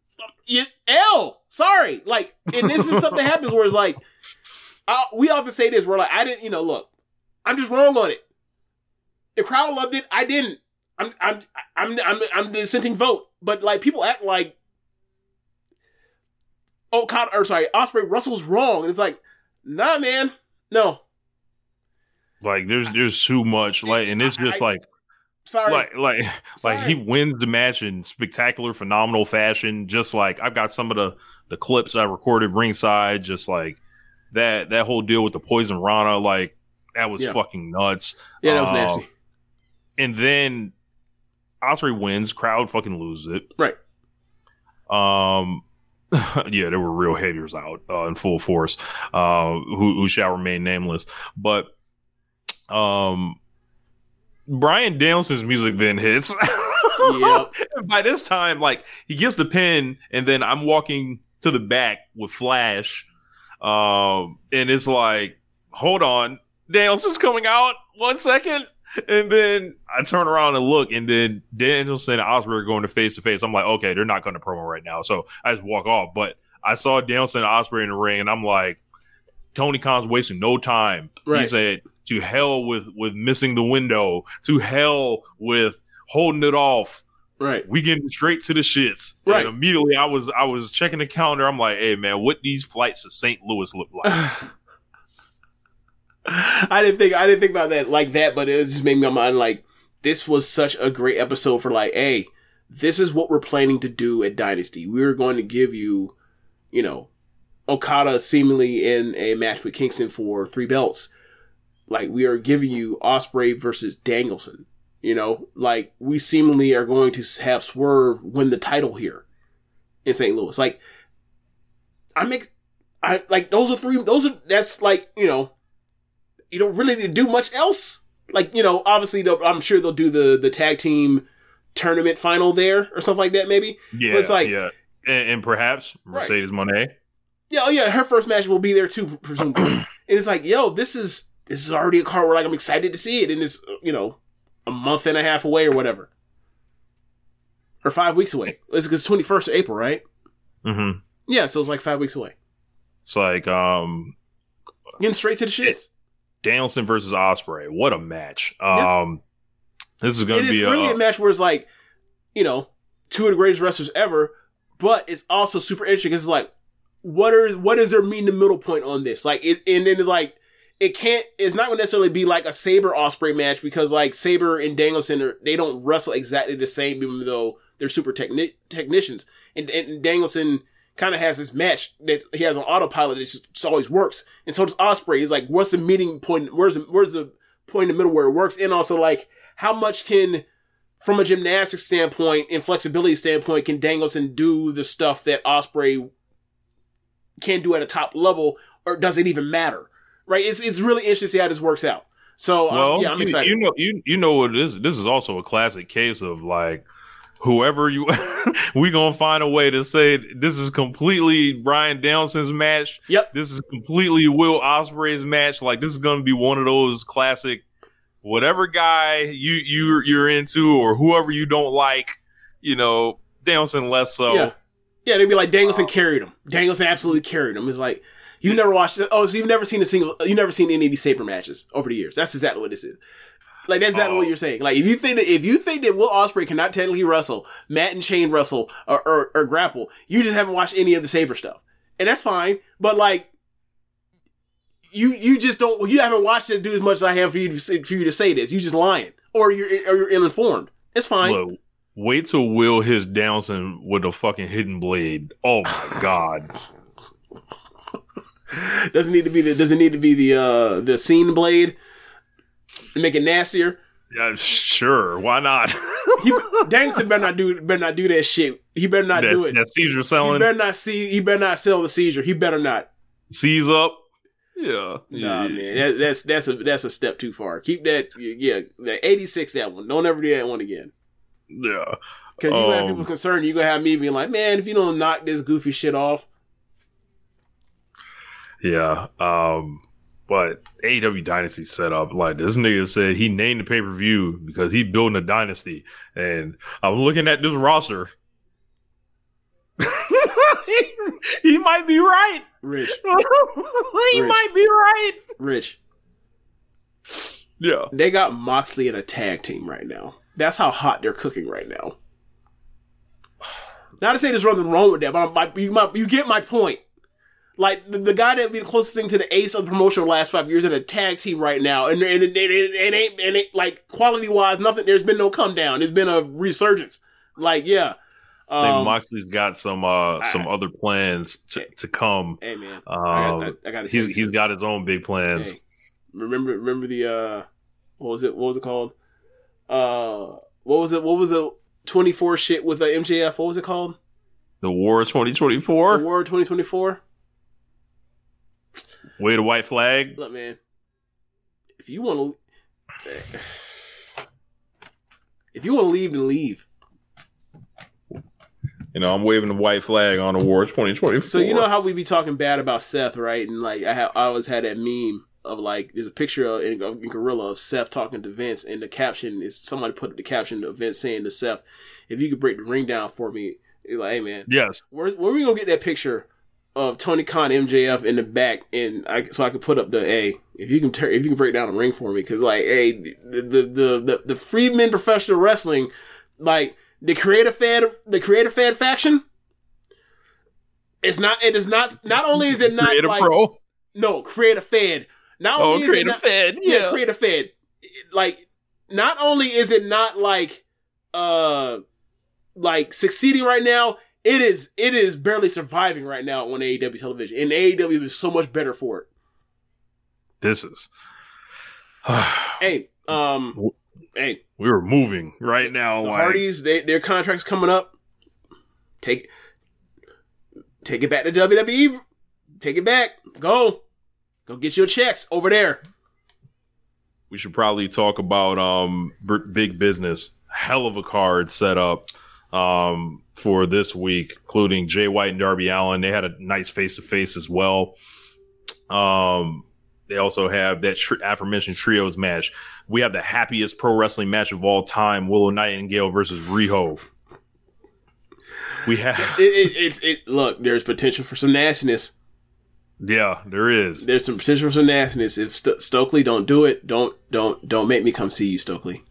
Sorry. Like, and this is stuff that happens where it's like, we often say this. We're like, I didn't. Look, I'm just wrong on it. The crowd loved it. I didn't. I'm the dissenting vote. But like, people act like. Ospreay Russell's wrong. And it's like, nah, man, no. Like, there's too much, like, and it's just sorry, like he wins the match in spectacular, phenomenal fashion. Just like, I've got some of the clips I recorded ringside, just like that whole deal with the Poison Rana, like that was fucking nuts. Yeah, that was nasty. And then Ospreay wins, crowd fucking loses it, right? Yeah, there were real haters out in full force, who shall remain nameless. But Bryan Danielson's music then hits. Yep. And by this time, like, he gets the pin, and then I'm walking to the back with Flash, and it's like, hold on, Danielson's coming out 1 second. And then I turn around and look, and then Danielson and Ospreay are going to face. I'm like, okay, they're not going to promo right now. So I just walk off. But I saw Danielson and Ospreay in the ring, and I'm like, Tony Khan's wasting no time. Right. He said, to hell with missing the window. To hell with holding it off. Right. We getting straight to the shits. Right. And immediately I was checking the calendar. I'm like, hey, man, what these flights to St. Louis look like? I didn't think about that like that, but it just made me mind like, this was such a great episode for like, hey, this is what we're planning to do at Dynasty. We're going to give you, Okada seemingly in a match with Kingston for 3 belts. Like, we are giving you Ospreay versus Danielson. Like, we seemingly are going to have Swerve win the title here in St. Louis. Like, that's like, you don't really need to do much else. Like, obviously, I'm sure they'll do the tag team tournament final there or something like that, maybe. Yeah, but it's like, yeah. And perhaps Mercedes Moné. Yeah, her first match will be there too, presumably. And it's like, yo, this is already a card where like I'm excited to see it, and it's a month and a half away or whatever, or 5 weeks away. It's 21st of April, right? Mm-hmm. Yeah, so it's like 5 weeks away. It's like getting straight to the shits. Danielson versus Ospreay. What a match. This is going to be really a match where it's like, two of the greatest wrestlers ever, but it's also super interesting because it's like, what is their meet in the middle point on this? Like, and then it's like, it's not going to necessarily be like a Saber Osprey match because like Saber and Danielson they don't wrestle exactly the same, even though they're super technicians. And Danielson kind of has this match that he has on autopilot that just always works. And so does Osprey. He's like, what's the meeting point? Where's the point in the middle where it works? And also like, how much can, from a gymnastics standpoint and flexibility standpoint, can Danielson do the stuff that Osprey can do at a top level, or does it even matter? Right? It's really interesting to see how this works out. So I'm excited. You know what it is. This is also a classic case of like, whoever you, we gonna find a way to say this is completely Bryan Danielson's match. Yep. This is completely Will Ospreay's match. Like this is gonna be one of those classic, whatever guy you're into or whoever you don't like, Danielson less so. Yeah, they'd be like Danielson carried him. Danielson absolutely carried him. It's like you never watched it. Oh, so you've never seen any of these Saber matches over the years. That's exactly what this is. Like that's exactly what you're saying. Like if you think that Will Ospreay cannot technically wrestle, Matt and Shane wrestle or grapple, you just haven't watched any of the Saber stuff, and that's fine. But like you just don't. You haven't watched it do as much as I have for you to say this. You just lying or you're ill-informed. It's fine. Look, wait till Will hits Danielson with a fucking hidden blade. Oh my god. Doesn't need to be the scene blade. Make it nastier. Yeah, sure. Why not? Danielson better not do that shit. He better not do it. That seizure selling. He better not sell the seizure. He better not seize up. Yeah. Nah, man. That's a step too far. Keep that. Yeah, the 86. That one. Don't ever do that one again. Yeah. Because you're gonna have people concerned. You're gonna have me being like, man, if you don't knock this goofy shit off. Yeah. But AEW Dynasty set up like this nigga said he named the pay-per-view because he building a dynasty. And I'm looking at this roster. he might be right. Rich. he might be right. Rich. Yeah. They got Moxley in a tag team right now. That's how hot they're cooking right now. Not to say there's nothing wrong with that, but you get my point. Like, the guy that would be the closest thing to the ace of the promotion of the last 5 years in a tag team right now. And it ain't like, quality-wise, nothing, there's been no come down. There's been a resurgence. Like, yeah. I think Moxley's got some other plans to come. Hey, man. I got he's got his own big plans. Hey, remember the, what was it called? What was it? 24 shit with MJF? What was it called? The War 2024? The War 2024? Way the white flag. Look, man. If you want to leave, then leave. I'm waving the white flag on the War 2024. So you know how we be talking bad about Seth, right? And like I always had that meme of like there's a picture in Gorilla of Seth talking to Vince, and the caption is somebody put the caption of Vince saying to Seth, "If you could break the ring down for me," it's like, "Hey man, yes, where we gonna get that picture of Tony Khan MJF in the back, and so I could put up the if you can break down the ring for me, because like the Freeman Professional Wrestling, like the Creative Fed faction, it is not only is it not Creative like Pro? No, Creative Fed. Not only Creative Fed, yeah, Creative Fed. Like not only is it not like succeeding right now, it is barely surviving right now on AEW television, and AEW is so much better for it. This is hey, we were moving right now. The Hardys, their contract's coming up. Take it back to WWE. Take it back. Go get your checks over there. We should probably talk about big business. Hell of a card set up for this week, including Jay White and Darby Allin. They had a nice face-to-face as well. They also have that aforementioned trios match. We have the happiest pro wrestling match of all time, Willow Nightingale versus Riho. We have look, there's potential for some nastiness. Yeah, there is. There's some potential for some nastiness. If Stokely don't do it, don't make me come see you, Stokely.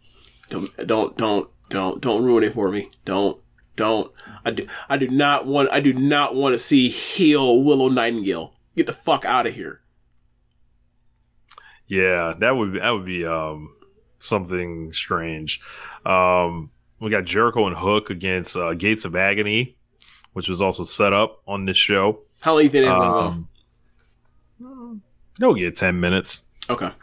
Don't ruin it for me. Don't. I do not want to see heel Willow Nightingale. Get the fuck out of here. Yeah, that would be something strange. We got Jericho and Hook against Gates of Agony, which was also set up on this show. How long do you think it's going to go? They'll get 10 minutes. Okay.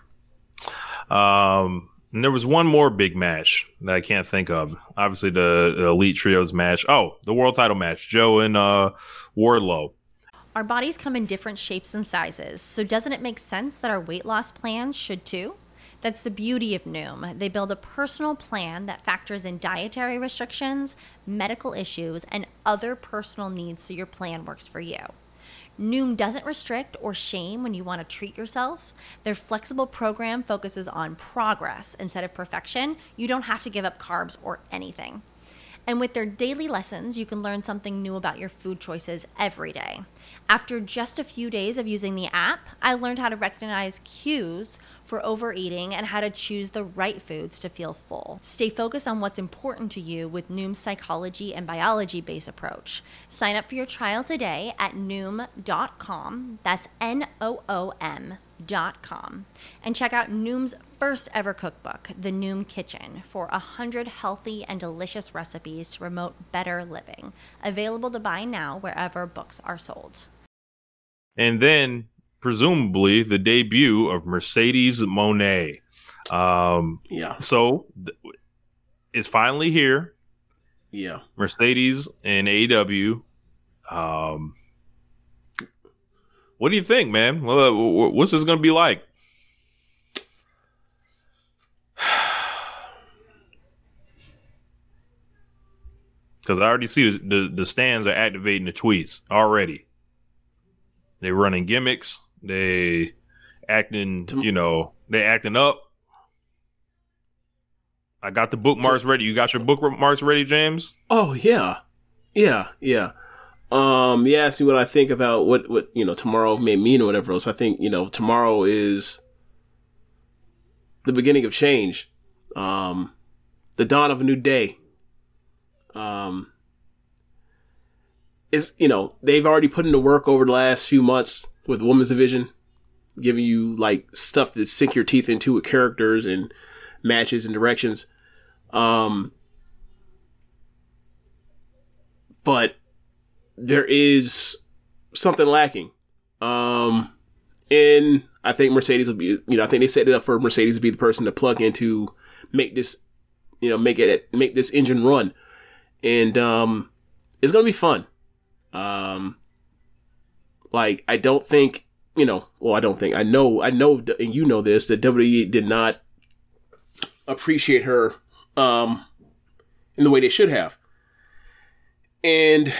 And there was one more big match that I can't think of. Obviously, the Elite Trios match. Oh, the world title match. Joe and Wardlow. Our bodies come in different shapes and sizes, so doesn't it make sense that our weight loss plans should too? That's the beauty of Noom. They build a personal plan that factors in dietary restrictions, medical issues, and other personal needs so your plan works for you. Noom doesn't restrict or shame when you want to treat yourself. Their flexible program focuses on progress instead of perfection. You don't have to give up carbs or anything. And with their daily lessons, you can learn something new about your food choices every day. After just a few days of using the app, I learned how to recognize cues for overeating and how to choose the right foods to feel full. Stay focused on what's important to you with Noom's psychology and biology-based approach. Sign up for your trial today at Noom.com. That's Noom.com. And check out Noom's first ever cookbook, The Noom Kitchen, for 100 healthy and delicious recipes to promote better living. Available to buy now wherever books are sold. And then, presumably, the debut of Mercedes Moné. So, it's finally here. Yeah. Mercedes and AEW. What do you think, man? What's this going to be like? Because I already see the stands are activating the tweets already. They running gimmicks. They acting, they acting up. I got the bookmarks ready. You got your bookmarks ready, James? Oh, yeah. Yeah. You asked me what I think about what tomorrow may mean or whatever else. I think, tomorrow is the beginning of change. The dawn of a new day. They've already put in the work over the last few months with the women's division, giving you like stuff to sink your teeth into with characters and matches and directions. But there is something lacking. And I think Mercedes will be, I think they set it up for Mercedes to be the person to plug in to make this, make this engine run. And, it's going to be fun. I don't think, I know, and you know this, that WWE did not appreciate her, in the way they should have. And,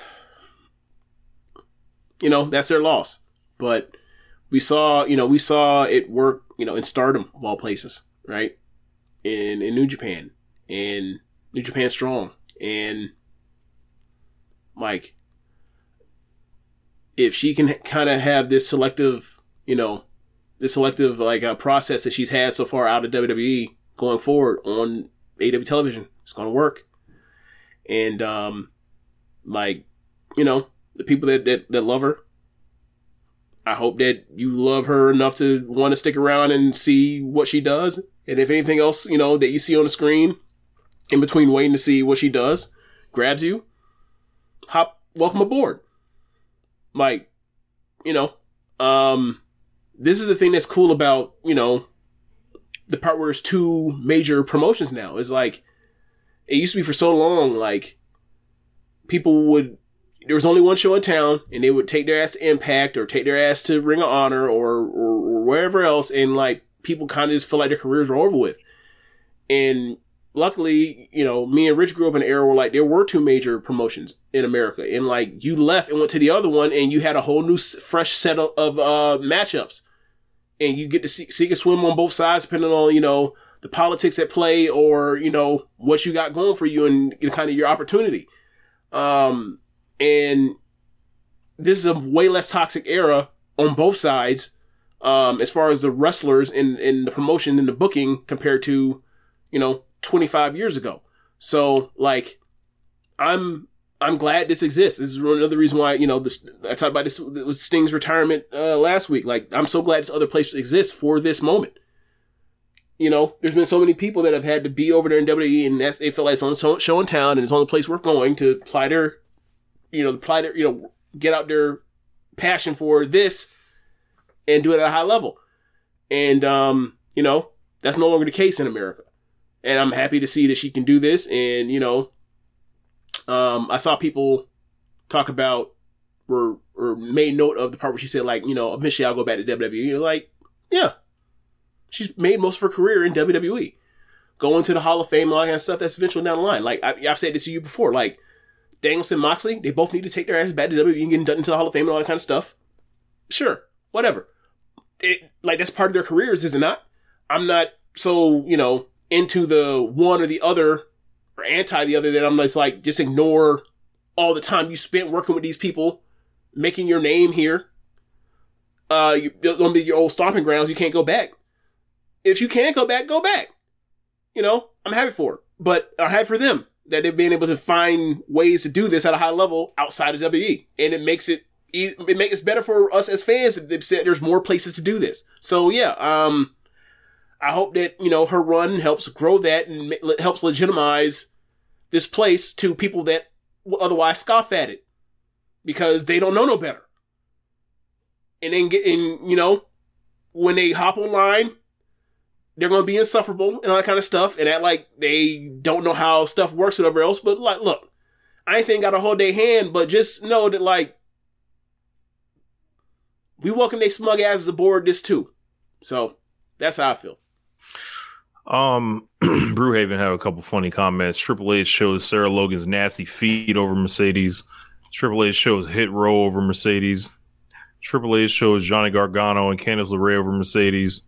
that's their loss. But we saw it work, in Stardom of all places, right? In New Japan, and New Japan Strong. And if she can kind of have this selective process that she's had so far out of WWE going forward on AEW television, it's going to work. And, the people that love her, I hope that you love her enough to want to stick around and see what she does. And if anything else, that you see on the screen in between waiting to see what she does grabs you, welcome aboard. This is the thing that's cool about, the part where there's two major promotions now. Is it used to be for so long, there was only one show in town, and they would take their ass to Impact or take their ass to Ring of Honor or wherever else, and people kind of just feel like their careers were over with. And luckily, me and Rich grew up in an era where there were two major promotions in America, and you left and went to the other one, and you had a whole new fresh set of matchups, and you get to see and swim on both sides depending on the politics at play or what you got going for you and kind of your opportunity. And this is a way less toxic era on both sides, as far as the wrestlers in the promotion and the booking compared to 25 years ago. So I'm I'm glad this exists. This is another reason why, I talked about this with Sting's retirement last week. Like, I'm so glad this other place exists for this moment. There's been so many people that have had to be over there in WWE, and they feel like it's on the show in town, and it's on the place worth going to apply their, get out their passion for this and do it at a high level. And, that's no longer the case in America. And I'm happy to see that she can do this. And, I saw people talk about or made note of the part where she said, like, eventually I'll go back to WWE. Like, yeah. She's made most of her career in WWE. Going to the Hall of Fame and all that kind of stuff, that's eventually down the line. Like, I've said this to you before. Like, Danielson, Moxley, they both need to take their ass back to WWE and get into the Hall of Fame and all that kind of stuff. Sure. Whatever. That's part of their careers, is it not? I'm not so, into the one or the other or anti the other that I'm just ignore all the time you spent working with these people, making your name here. You're going to be your old stomping grounds. You can't go back. If you can go back, go back. I'm happy for it. But I'm happy for them that they've been able to find ways to do this at a high level outside of WWE. And it makes it better for us as fans that there's more places to do this. So yeah, I hope that, her run helps grow that and helps legitimize this place to people that will otherwise scoff at it because they don't know no better. And then when they hop online, they're going to be insufferable and all that kind of stuff and act like they don't know how stuff works or whatever else. But like, look, I ain't saying got to hold their hand, but just know that like, we welcome they smug asses aboard this too. So that's how I feel. Brewhaven had a couple funny comments. Triple H shows Sarah Logan's nasty feet over Mercedes. Triple H shows Hit Row over Mercedes. Triple H shows Johnny Gargano and Candice LeRae over Mercedes.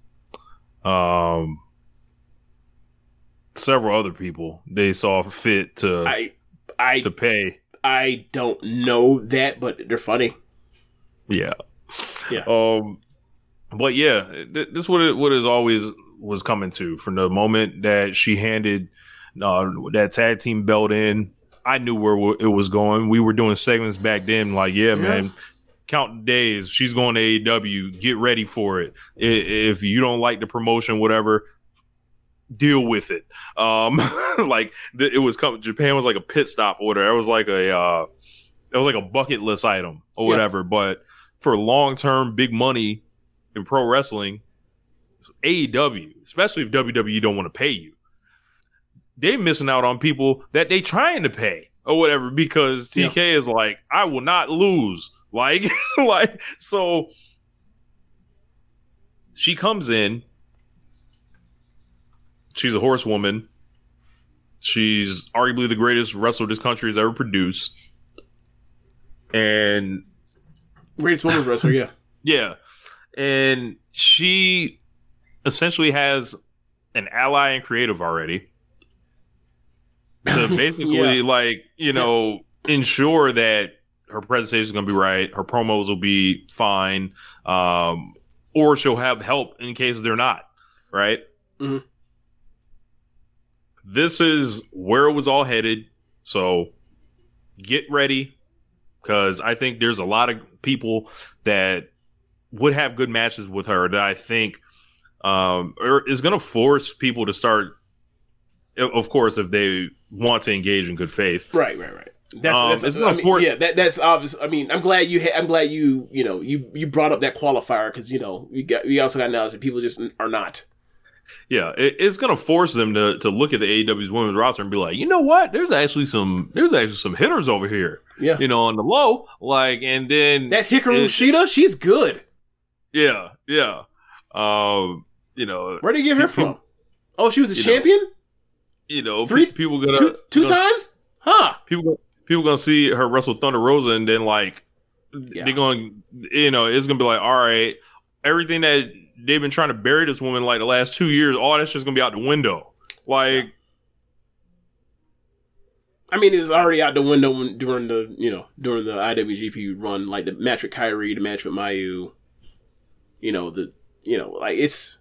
Several other people they saw fit to pay. I don't know that, but they're funny. Yeah. Yeah. But yeah, this is what it always was coming to. From the moment that she handed that tag team belt in, I knew where it was going. We were doing segments back then, like, yeah, man, count the days. She's going to AEW. Get ready for it. If you don't like the promotion, whatever, deal with it. It was coming. Japan was like a pit stop order. It was like a bucket list item or whatever. But for long-term big money in pro wrestling, AEW, especially if WWE don't want to pay you, they're missing out on people that they trying to pay or whatever, because TK is like, I will not lose. So she comes in. She's a horsewoman. She's arguably the greatest wrestler this country has ever produced. And greatest women's wrestler, yeah. Yeah. And she essentially has an ally in creative already. To basically, ensure that her presentation is going to be right, her promos will be fine, or she'll have help in case they're not, right? Mm-hmm. This is where it was all headed, so get ready, because I think there's a lot of people that would have good matches with her that I think is going to force people to start, of course, if they want to engage in good faith. Right. That's that's obvious. I mean, I'm glad you brought up that qualifier, because we also got knowledge that people just are not. Yeah, it's going to force them to look at the AEW's women's roster and be like, you know what? There's actually some hitters over here. Yeah, on the low, and then that Hikaru Shida, she's good. Yeah. Where did you get her from? Oh, she was a champion. People gonna two times, huh? People gonna see her wrestle Thunder Rosa, and then they're going, it's gonna be like, all right, everything that they've been trying to bury this woman the last 2 years, all that's just gonna be out the window. I mean, it was already out the window during the IWGP run, like the match with Kairi, the match with Mayu. It's.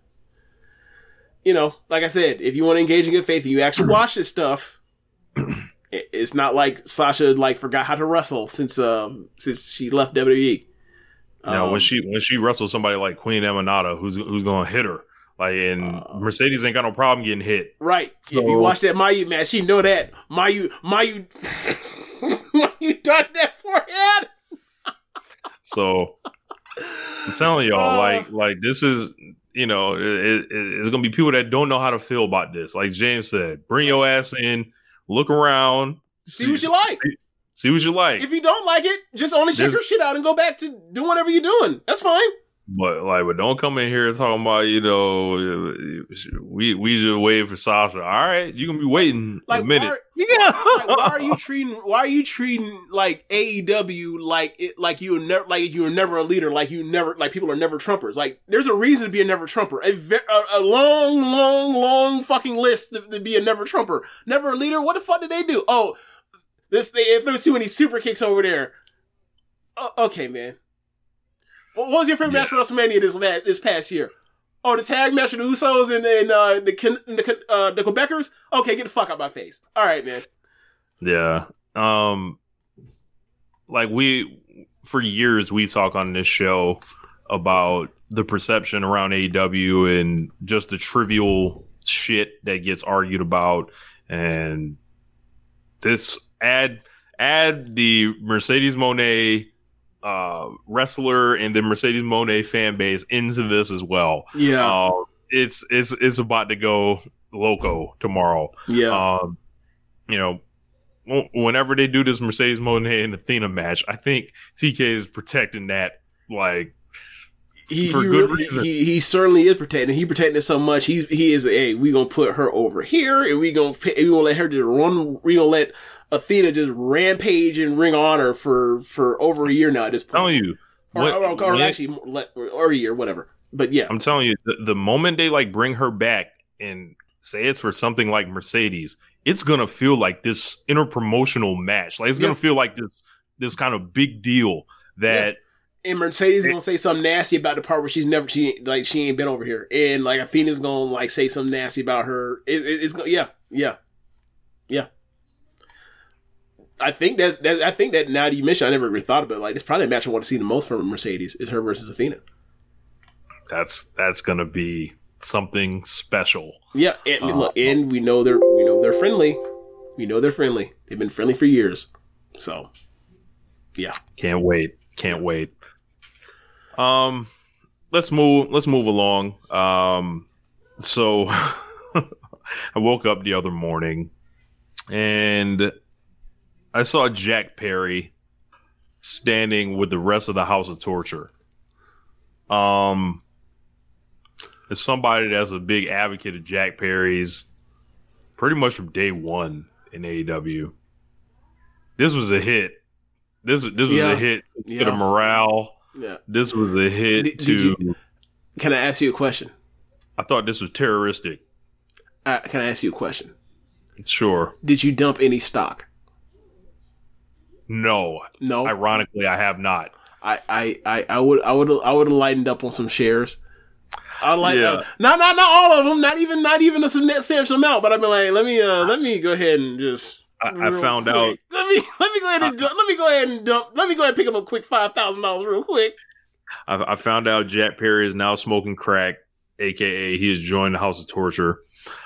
Like I said, if you want to engage in good faith and you actually watch this stuff, it's not like Sasha like forgot how to wrestle since she left WWE. When she wrestles somebody like Queen Emanata, who's going to hit her, like, and Mercedes ain't got no problem getting hit. Right. So, if you watch that Mayu match, you know that Mayu Mayu done that forehead. So I'm telling y'all, like this is, it's gonna be people that don't know how to feel about this. Like James said, bring your ass in, look around, see what you like. See what you like. If you don't like it, just only check your shit out and go back to doing whatever you're doing. That's fine. But don't come in here talking about, we just waiting for Sasha. All right, you gonna be waiting a minute. Why are you treating like AEW like you were never a leader, like people are never Trumpers? Like there's a reason to be a never Trumper. A long fucking list to be a never Trumper. Never a leader. What the fuck did they do? Oh, they threw too many super kicks over there. Okay, man. What was your favorite match for WrestleMania this past year? Oh, the tag match of the Usos and the Quebecers? Okay, get the fuck out my face. All right, man. Yeah. For years, we talk on this show about the perception around AEW and just the trivial shit that gets argued about. And this add the Mercedes Moné wrestler and the Mercedes Moné fan base into this as well. Yeah. It's about to go loco tomorrow. Yeah. Whenever they do this Mercedes Moné and Athena match, I think TK is protecting that for good reason. He certainly is protecting. He protecting it so much. He is. Hey, we gonna put her over here, and we gonna let her just run. We gonna let Athena just rampage in Ring of Honor for over a year now at this point. I'm telling you. Or a year, whatever. But yeah. I'm telling you, the moment they bring her back and say it's for something like Mercedes, it's going to feel like this interpromotional match. Like it's going to feel like this kind of big deal that... Yeah. And Mercedes is going to say something nasty about the part where she ain't been over here. And Athena's going to say something nasty about her. It's going yeah. I think that now that you mention, I never really thought about it. It's probably the match I want to see the most from Mercedes is her versus Athena. That's gonna be something special. Yeah, and we know they're friendly. We know they're friendly. They've been friendly for years. So, yeah, can't wait. Let's move along. So I woke up the other morning and I saw Jack Perry standing with the rest of the House of Torture. As somebody that's a big advocate of Jack Perry's pretty much from day one in AEW. This was a hit. This was a hit to the morale. Yeah. This was a hit Can I ask you a question? I thought this was terroristic. Can I ask you a question? Sure. Did you dump any stock? No. Ironically, I have not. I would have lightened up on some shares. Not all of them. Not even a substantial amount. But I've been like, let me go ahead and just. I found out. Let me go ahead and pick up a quick $5,000 real quick. I found out Jack Perry is now smoking crack, aka he has joined the House of Torture.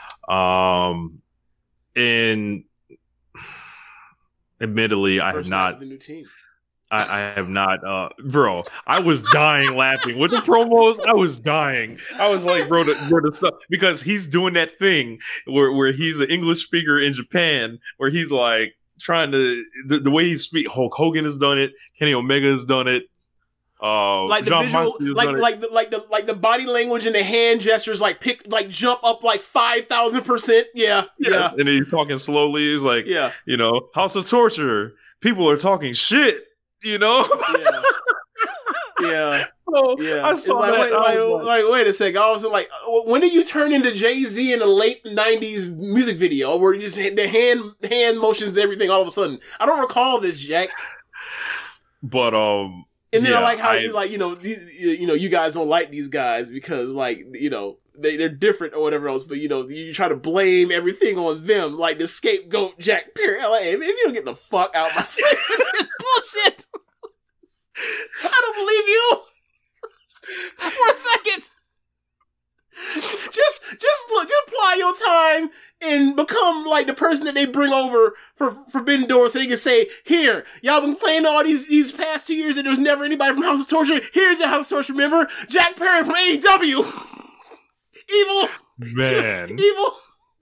And admittedly, I have not. I have not, bro. I was dying laughing with the promos. I was dying. I was like, bro, the stuff because he's doing that thing where he's an English speaker in Japan, where he's like trying to the way he speaks. Hulk Hogan has done it. Kenny Omega has done it. Like the John visual, like the body language and the hand gestures, jump up 5,000%. Yeah. And then he's talking slowly. He's like, House of Torture. People are talking shit. Yeah. So I saw that. Wait a second. I was like, when did you turn into Jay-Z in the late 90s music video where you just the hand motions everything all of a sudden? I don't recall this, Jack. But and then I like how you guys don't like these guys because they're different or whatever else, but you try to blame everything on them, like the scapegoat Jack Perry. I'm like, hey, if you don't get the fuck out of my face, bullshit. I don't believe you for a second. Just apply your time and become like the person that they bring over for Forbidden Door, so they can say, "Here, y'all been playing all these past 2 years, and there was never anybody from House of Torture. Here's your House of Torture member, Jack Perry from AEW." Evil, man, evil.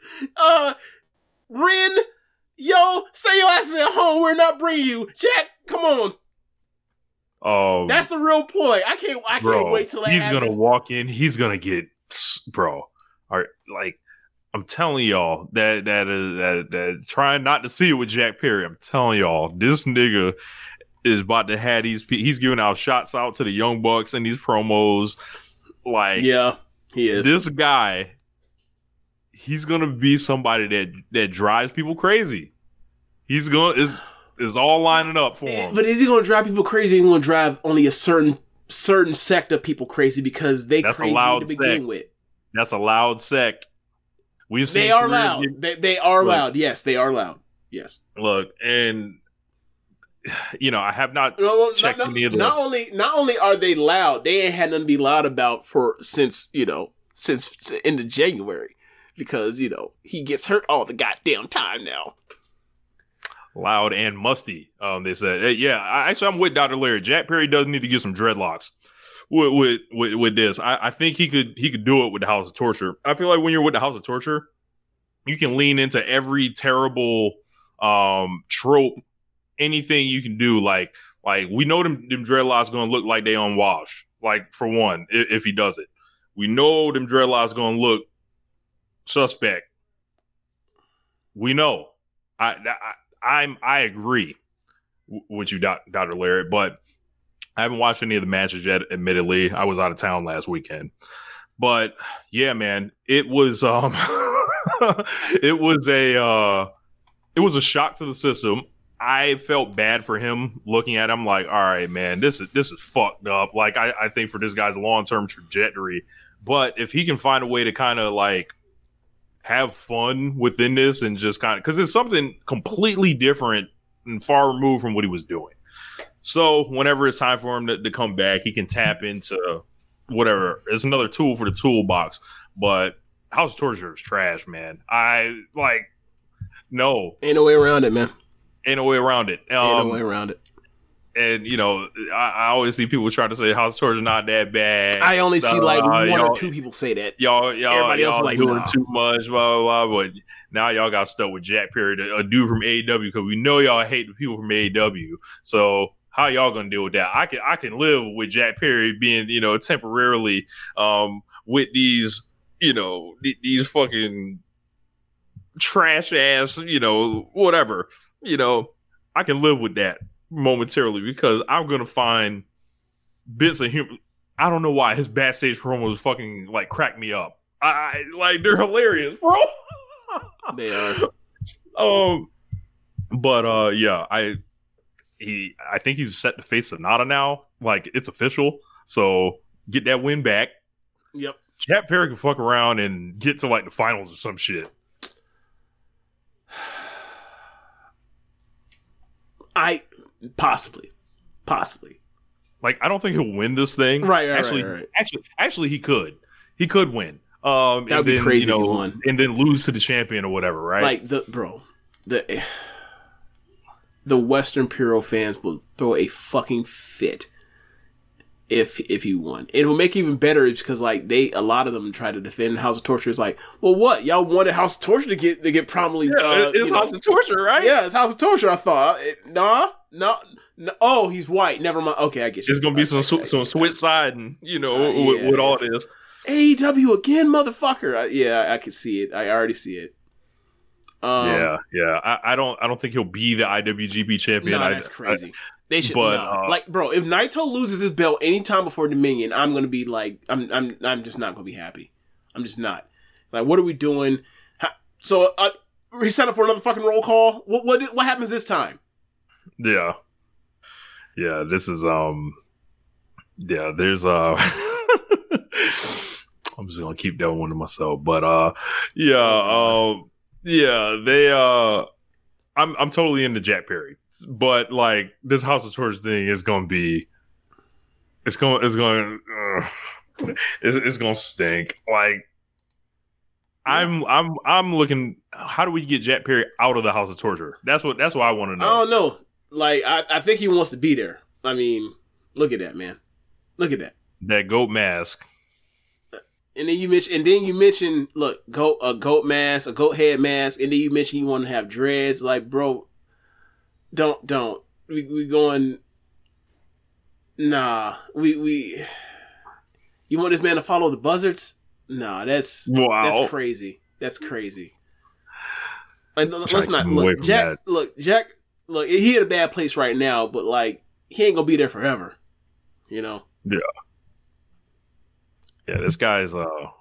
Ren, stay your asses at home. We're not bringing you, Jack. Come on. Oh, that's the real ploy. I can't wait till that he's happens. Gonna walk in. He's gonna get, bro. I'm telling y'all that trying not to see it with Jack Perry. I'm telling y'all, this nigga is about to have he's giving out shots out to the Young Bucks in these promos. Like, yeah, he is. This guy, he's gonna be somebody that drives people crazy. He's is all lining up for him. But is he gonna drive people crazy? He's gonna drive only a certain sect of people crazy because that's crazy to begin with. That's a loud sect. They are loud. They are loud. Yes, they are loud. Yes. Look, and I have not checked any of them. Not only are they loud, they ain't had nothing to be loud about since end of January, because he gets hurt all the goddamn time now. Loud and musty. They said, I'm with Dr. Larry. Jack Perry does need to get some dreadlocks with this. I think he could do it with the House of Torture. I feel like when you're with the House of Torture, you can lean into every terrible trope, anything you can do. Like we know them dreadlocks going to look like they unwashed. Like, for one, if he does it, we know them dreadlocks going to look suspect. We know. I agree with you, Dr. Larry, but I haven't watched any of the matches yet. Admittedly, I was out of town last weekend, but yeah, man, it was it was a shock to the system. I felt bad for him looking at him like, all right, man, this is fucked up. Like, I think for this guy's long-term trajectory, but if he can find a way to kind of like have fun within this and just kind of, because it's something completely different and far removed from what he was doing. So whenever it's time for him to come back, he can tap into whatever. It's another tool for the toolbox. But House of Torture is trash, man. No. Ain't no way around it, man. Ain't no way around it. Ain't no way around it. And, I always see people try to say House of Torture is not that bad. I only see like one or two people say that. Everybody else is like, doing nah. too much, blah, blah, blah. But now y'all got stuck with Jack Perry, a dude from AEW, because we know y'all hate the people from AEW. So how y'all gonna deal with that? I can live with Jack Perry being, temporarily with these, these fucking trash ass, whatever. I can live with that momentarily, because I'm gonna find bits of him. I don't know why his backstage promos fucking like crack me up. They're hilarious, bro. They are. But yeah, I think he's set to face Sonata now. Like, it's official. So get that win back. Yep. Jack Perry can fuck around and get to like the finals or some shit. Possibly. Like, I don't think he'll win this thing. Right. Actually, he could. He could win. That'd be crazy if he won, and then lose to the champion or whatever. Right? Like the Western Imperial fans will throw a fucking fit if he won. It will make it even better because like a lot of them try to defend House of Torture. It's like, well, what, y'all wanted House of Torture to get prominently? It's House of Torture, right? Yeah, it's House of Torture. I thought, no. Oh, he's white. Never mind. Okay, I get you. There's gonna be some switch side, and with all this AEW again, motherfucker. I can see it. I already see it. Yeah. I don't think he'll be the IWGP champion. No, that's crazy. They should, bro. If Naito loses his belt anytime before Dominion, I'm gonna be like, I'm just not gonna be happy. I'm just not. Like, what are we doing? So we set up for another fucking roll call. What happens this time? Yeah. This is there's I'm just gonna keep that one to myself. But they I'm totally into Jack Perry. But like this House of Torture thing is gonna be it's gonna stink. Like I'm looking, how do we get Jack Perry out of the House of Torture? That's what I want to know. I don't know. Like I think he wants to be there. I mean, look at that, man. Look at that. That goat mask. And then you mention, look, a goat mask, a goat head mask, and then you mention you want to have dreads. Like, bro, don't. We going. Nah, we. You want this man to follow the buzzards? Nah, that's crazy. That's crazy. Like, let's not look, Jack. Jack. Look, he in a bad place right now, but like he ain't gonna be there forever. You know. Yeah. Yeah, this guy's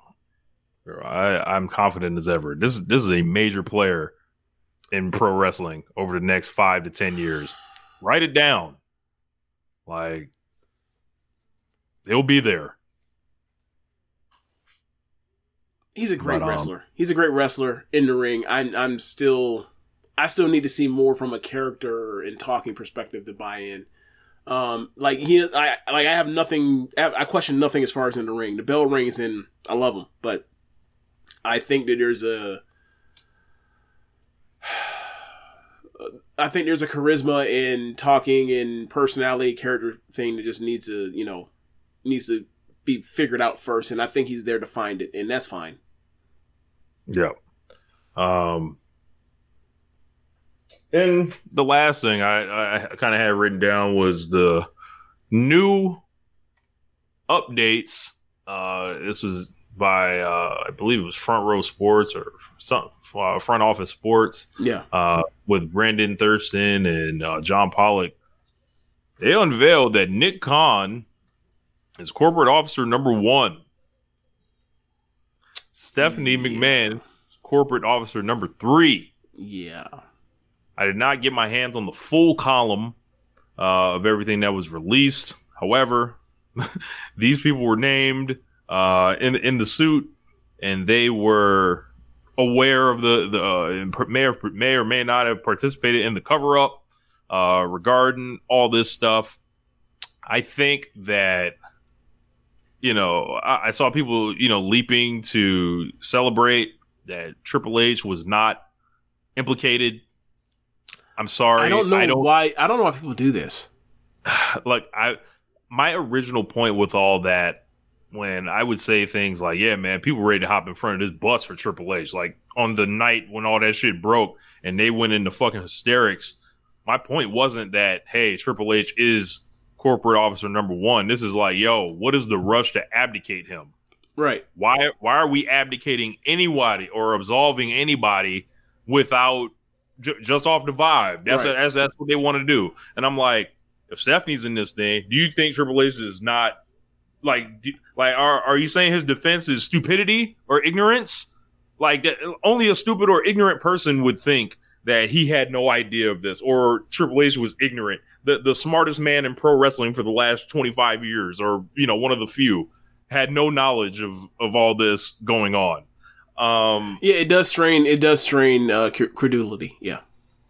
I'm confident as ever. This is a major player in pro wrestling over the next 5 to 10 years. Write it down. Like he'll be there. He's a great wrestler. He's a great wrestler in the ring. I still need to see more from a character and talking perspective to buy in. I have nothing. I question nothing as far as in the ring. The bell rings and I love him, but I think that there's a charisma in talking and personality character thing that just needs to be figured out first. And I think he's there to find it, and that's fine. Yeah. And the last thing I kind of had written down was the new updates. This was by, I believe it was Front Row Sports or Front Office Sports. Yeah. With Brandon Thurston and John Pollock. They unveiled that Nick Khan is corporate officer number 1. Stephanie McMahon, corporate officer number 3. Yeah. I did not get my hands on the full column of everything that was released. However, these people were named in the suit, and they were aware of the may or may not have participated in the cover-up regarding all this stuff. I think that, I saw people, leaping to celebrate that Triple H was not implicated. I'm sorry. I don't know why people do this. Like my original point with all that, when I would say things like, yeah, man, people were ready to hop in front of this bus for Triple H. Like on the night when all that shit broke and they went into fucking hysterics. My point wasn't that, hey, Triple H is corporate officer number 1. This is like, yo, what is the rush to abdicate him? Right. Why are we abdicating anybody or absolving anybody without just off the vibe? That's what they want to do. And I'm like, if Stephanie's in this thing, do you think Triple H is not are you saying his defense is stupidity or ignorance? Like that, only a stupid or ignorant person would think that he had no idea of this, or Triple H was ignorant. The smartest man in pro wrestling for the last 25 years, or one of the few, had no knowledge of all this going on. Yeah, it does strain credulity. Yeah.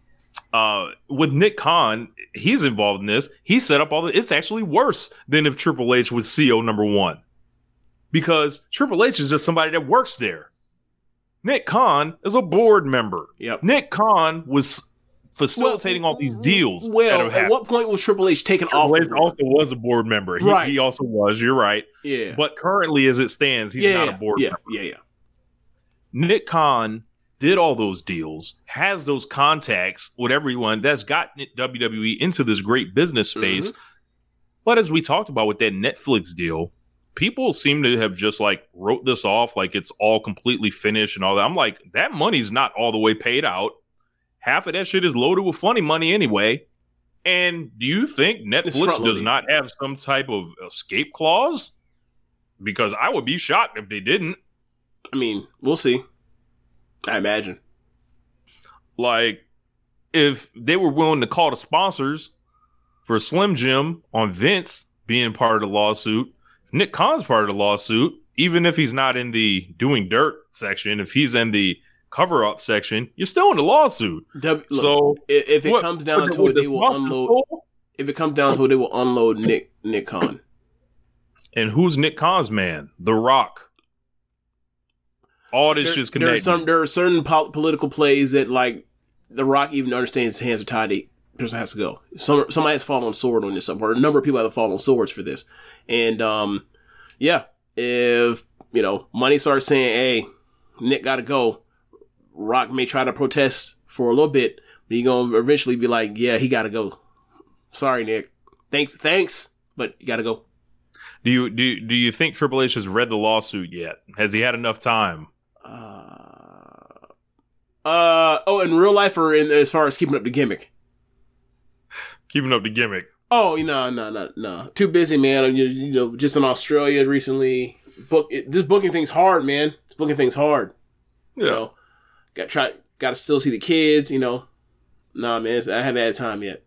With Nick Khan, he's involved in this. He set up it's actually worse than if Triple H was CO number 1, because Triple H is just somebody that works there. Nick Khan is a board member. Yep. Nick Khan was facilitating all these deals. Well, at what point was Triple H taken off? Triple H also was a board member. He also was. You're right. Yeah. But currently, as it stands, he's not a board member. Yeah. Nick Khan did all those deals, has those contacts with everyone that's gotten WWE into this great business space. Mm-hmm. But as we talked about with that Netflix deal, people seem to have just wrote this off like it's all completely finished and all that. I'm like, that money's not all the way paid out. Half of that shit is loaded with funny money anyway. And do you think Netflix does not have some type of escape clause? Because I would be shocked if they didn't. I mean, we'll see. I imagine. If they were willing to call the sponsors for Slim Jim on Vince being part of the lawsuit, if Nick Khan's part of the lawsuit, even if he's not in the doing dirt section, if he's in the cover up section, you're still in the lawsuit. So if it comes down to it, they will unload. If it comes down to it, they will unload Nick Khan. And who's Nick Khan's man? The Rock. All this shit's connected. There are certain political plays that, like, The Rock even understands his hands are tied. He just has to go. Somebody has to fall on sword on this stuff, or a number of people have to fall on swords for this. And if money starts saying, "Hey, Nick got to go," Rock may try to protest for a little bit, but he's gonna eventually be like, "Yeah, he got to go. Sorry, Nick. Thanks, but you got to go." Do you think Triple H has read the lawsuit yet? Has he had enough time? In real life or as far as keeping up the gimmick? Keeping up the gimmick. Oh, no. Too busy, man. Just in Australia recently. This booking thing's hard, man. This booking thing's hard. Yeah. Got to still see the kids, Nah, man, I haven't had time yet.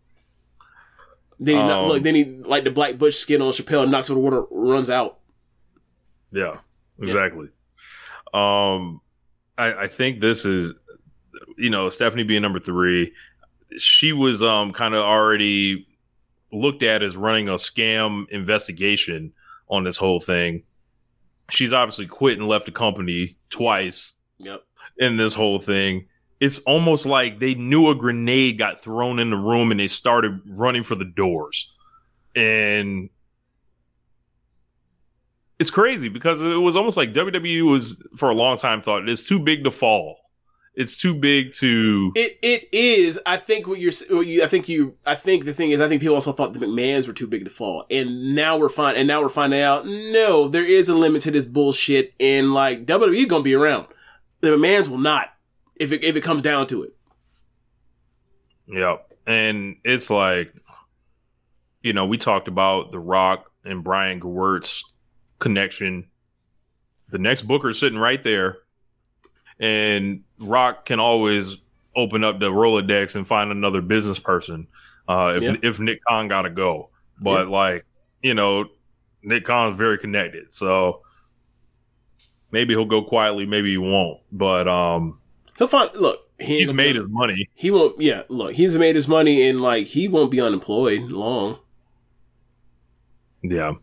Then he like the Black Butch skin on Chappelle, knocks over the water, runs out. Yeah, exactly. Yeah. I think this is, Stephanie being number 3, she was kind of already looked at as running a scam investigation on this whole thing. She's obviously quit and left the company twice. Yep. In this whole thing. It's almost like they knew a grenade got thrown in the room and they started running for the doors. And it's crazy because it was almost like WWE was, for a long time, thought it's too big to fall. It's too big to. It is. I think I think the thing is, I think people also thought the McMahons were too big to fall, and now we're finding out, no, there is a limit to this bullshit, and like WWE gonna be around, the McMahons will not. If it comes down to it. Yep. And it's like, we talked about The Rock and Brian Gewirtz connection. The next Booker's sitting right there. And Rock can always open up the Rolodex and find another business person if Nick Khan got to go. But Nick Khan's very connected. So maybe he'll go quietly, maybe he won't. But he'll find. Look, he's made his money. He won't. Yeah, look, he's made his money, and like he won't be unemployed long. Yeah,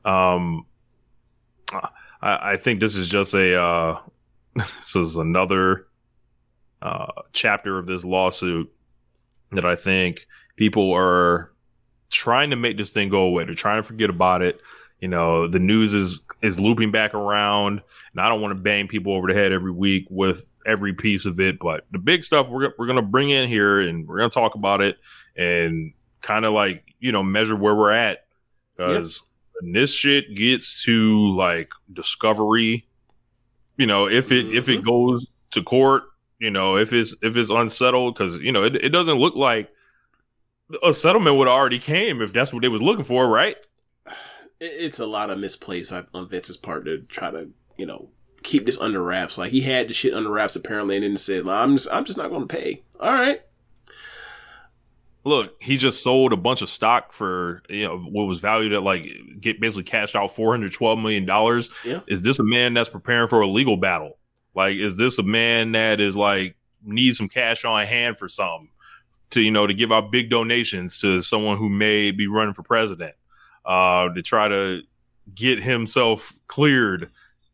I think this is just this is another chapter of this lawsuit that I think people are trying to make this thing go away. They're trying to forget about it. The news is looping back around, and I don't want to bang people over the head every week with every piece of it, but the big stuff we're going to bring in here, and we're going to talk about it and kind of like, measure where we're at, because when this shit gets to like Discovery, if it goes to court, if it's unsettled, because it doesn't look like a settlement would have already came if that's what they was looking for, right? It's a lot of misplaced on Vince's part to try to keep this under wraps. Like, he had the shit under wraps apparently, and then said, I'm just not going to pay. All right. Look, he just sold a bunch of stock for what was valued at basically cashed out $412 million. Yeah. Is this a man that's preparing for a legal battle? Like, is this a man that is like needs some cash on hand for something to give out big donations to someone who may be running for president, to try to get himself cleared?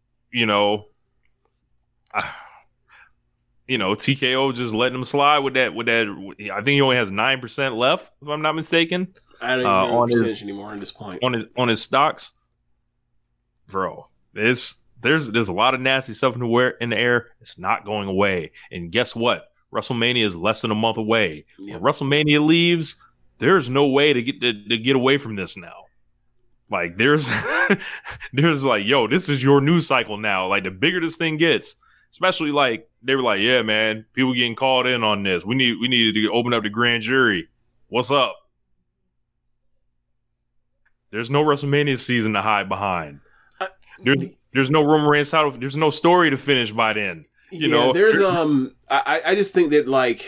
TKO just letting him slide with that. I think he only has 9% left, if I'm not mistaken. I don't even know the percentage anymore at this point. On his stocks, bro. There's a lot of nasty stuff in the air. It's not going away. And guess what? WrestleMania is less than a month away. Yep. When WrestleMania leaves, there's no way to get away from this now. Like, there's like, yo, this is your news cycle now. Like, the bigger this thing gets, especially like they were like, yeah, man, people getting called in on this. We needed to open up the grand jury. What's up? There's no WrestleMania season to hide behind. There's no Roman Reigns title. There's no story to finish by then. There's I just think that like,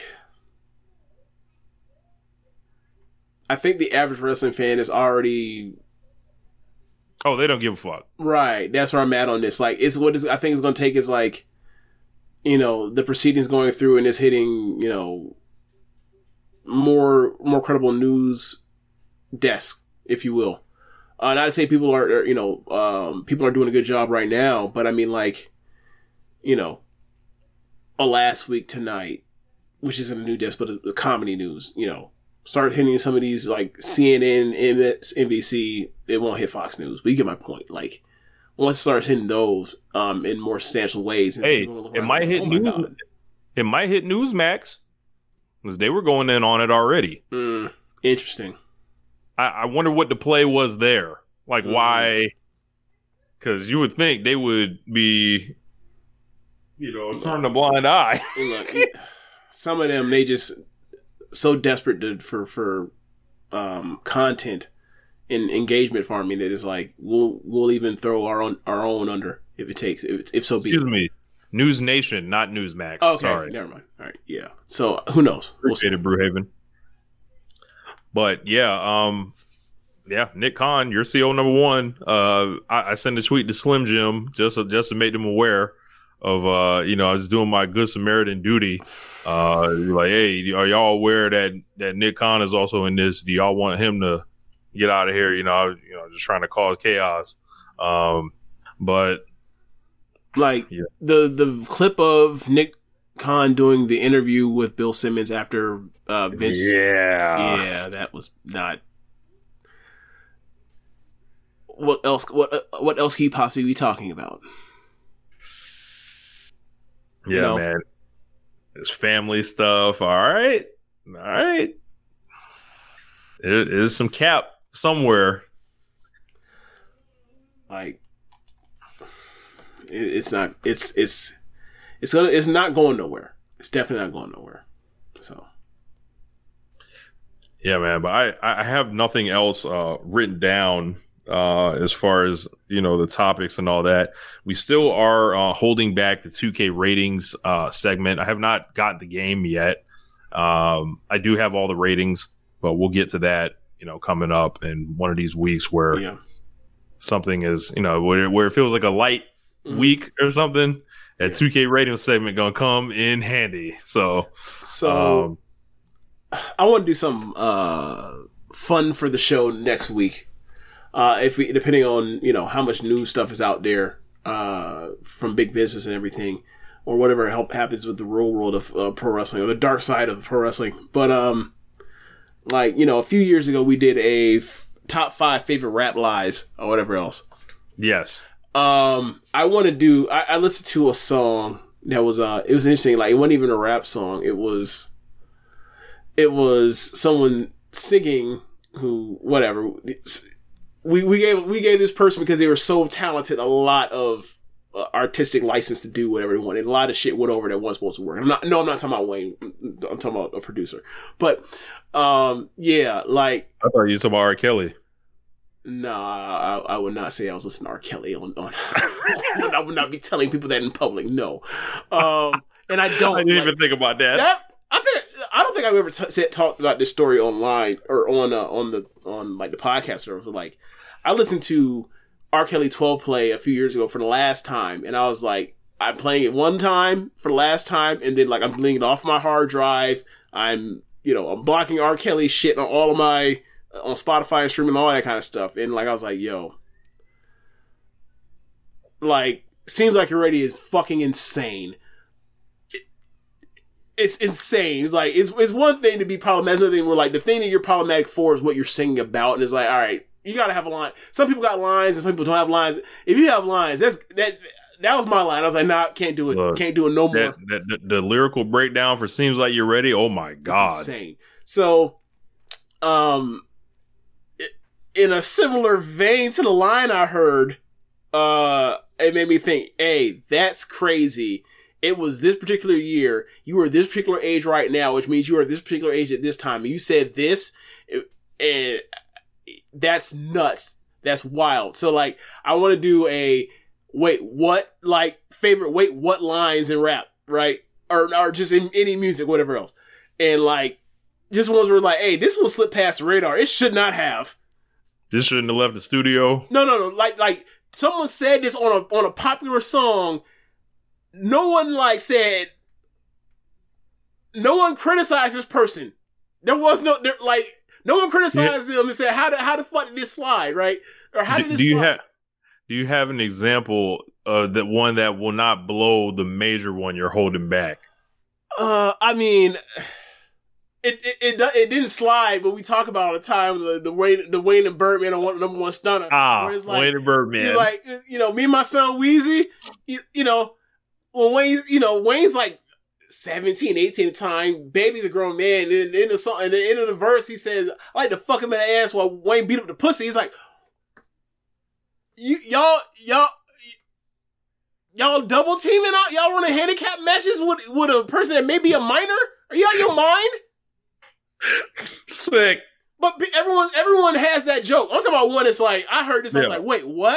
I think the average wrestling fan is already Oh, they don't give a fuck. Right. That's where I'm at on this. Like, it's what is I think it's going to take is like, you know, the proceedings going through and it's hitting, you know, more credible news desk, if you will. Not to say people are, you know, people are doing a good job right now, but I mean, like, you know, Last Week Tonight, which isn't a new desk, but a comedy news, you know, start hitting some of these like CNN, NBC, it won't hit Fox News. But you get my point. Like, once it starts hitting those in more substantial ways, hey, it might hit news. It might hit Newsmax because they were going in on it already. Interesting. I wonder what the play was there. Like, why? Because you would think they would be, you know, turn a blind eye. Look, some of them, they just so desperate for content and engagement farming that it's like we'll even throw our own under if it takes if so be. Excuse me, News Nation, not Newsmax. Okay, sorry. Never mind. All right, yeah. So who knows? Appreciate it, Brewhaven. But yeah, Nick Khan, your CO number one. I sent a tweet to Slim Jim just to make them aware of you know, I was doing my Good Samaritan duty. Like, hey, are y'all aware that Nick Khan is also in this? Do y'all want him to get out of here? You know, just trying to cause chaos. But like the clip of Nick Khan doing the interview with Bill Simmons after Vince. Yeah, that was not. What else? What else could he possibly be talking about? Yeah, you know? Man. It's family stuff. All right. There is some cap somewhere. Like, it's not. It's not going nowhere. It's definitely not going nowhere. So. Yeah, man. But I have nothing else written down as far as, you know, the topics and all that. We still are holding back the 2K ratings segment. I have not gotten the game yet. I do have all the ratings, but we'll get to that, you know, coming up in one of these weeks where something is, you know, where it feels like a light week or something. That 2K rating segment gonna come in handy. So I want to do some fun for the show next week. If we, depending on, you know, how much new stuff is out there from big business and everything, or whatever happens with the real world of pro wrestling or the dark side of pro wrestling. But like, you know, a few years ago we did a top 5 favorite rap lies or whatever else. Yes. I want to do. I listened to a song that was it was interesting. Like, it wasn't even a rap song. It was someone singing who whatever. We gave this person, because they were so talented, a lot of artistic license to do whatever they wanted. And a lot of shit went over that wasn't supposed to work. I'm not talking about Wayne. I'm talking about a producer. But yeah, like, I thought you were talking about R. Kelly. No, I would not say I was listening to R. Kelly on I would not be telling people that in public. No, and I don't. I didn't even think about that. I don't think I've ever talked about this story online or on like the podcast or like. I listened to R. Kelly 12 play a few years ago for the last time, and I was like, I'm playing it one time for the last time, and then like I'm deleting it off my hard drive. I'm blocking R. Kelly shit on all of my on Spotify and streaming, all that kind of stuff. And like I was like, yo, like, seems like your radio is fucking insane. It's insane. It's like it's one thing to be problematic. It's another thing where like the thing that you're problematic for is what you're singing about, and it's like, all right, you gotta have a line. Some people got lines, and some people don't have lines. If you have lines, that was my line. I was like, nah, can't do it. Look, can't do it no more. The lyrical breakdown for "Seems Like You're Ready." Oh my god, it's insane. So, in a similar vein to the line I heard, it made me think, hey, that's crazy. It was this particular year. You were this particular age right now, which means you were this particular age at this time. And you said this, and that's nuts. That's wild. So, like, I want to do a what lines in rap, right? Or just in any music, whatever else. And, like, just ones where, like, hey, this will slip past the radar. It should not have. This shouldn't have left the studio. No. Like someone said this on a popular song. No one said. No one criticized this person. There was no one criticized him and said how the fuck did this slide, right? Or how did this slide? Do you have an example that one that will not blow the major one you're holding back? I mean, it didn't slide, but we talk about all the time the Wayne and Birdman on number one stunner. Wayne and Birdman. He's like, me and my son Weezy, when Wayne's like 17, 18 at the time, Baby's a grown man. And in the song, at the end of the verse, he says, "I like to fuck him in the ass while Wayne beat up the pussy." He's like, y'all double teaming out? Y'all running handicap matches with a person that may be a minor? Are you out of your mind? Sick. But everyone has that joke. I'm talking about one that's like, I heard this, I was like, wait, what?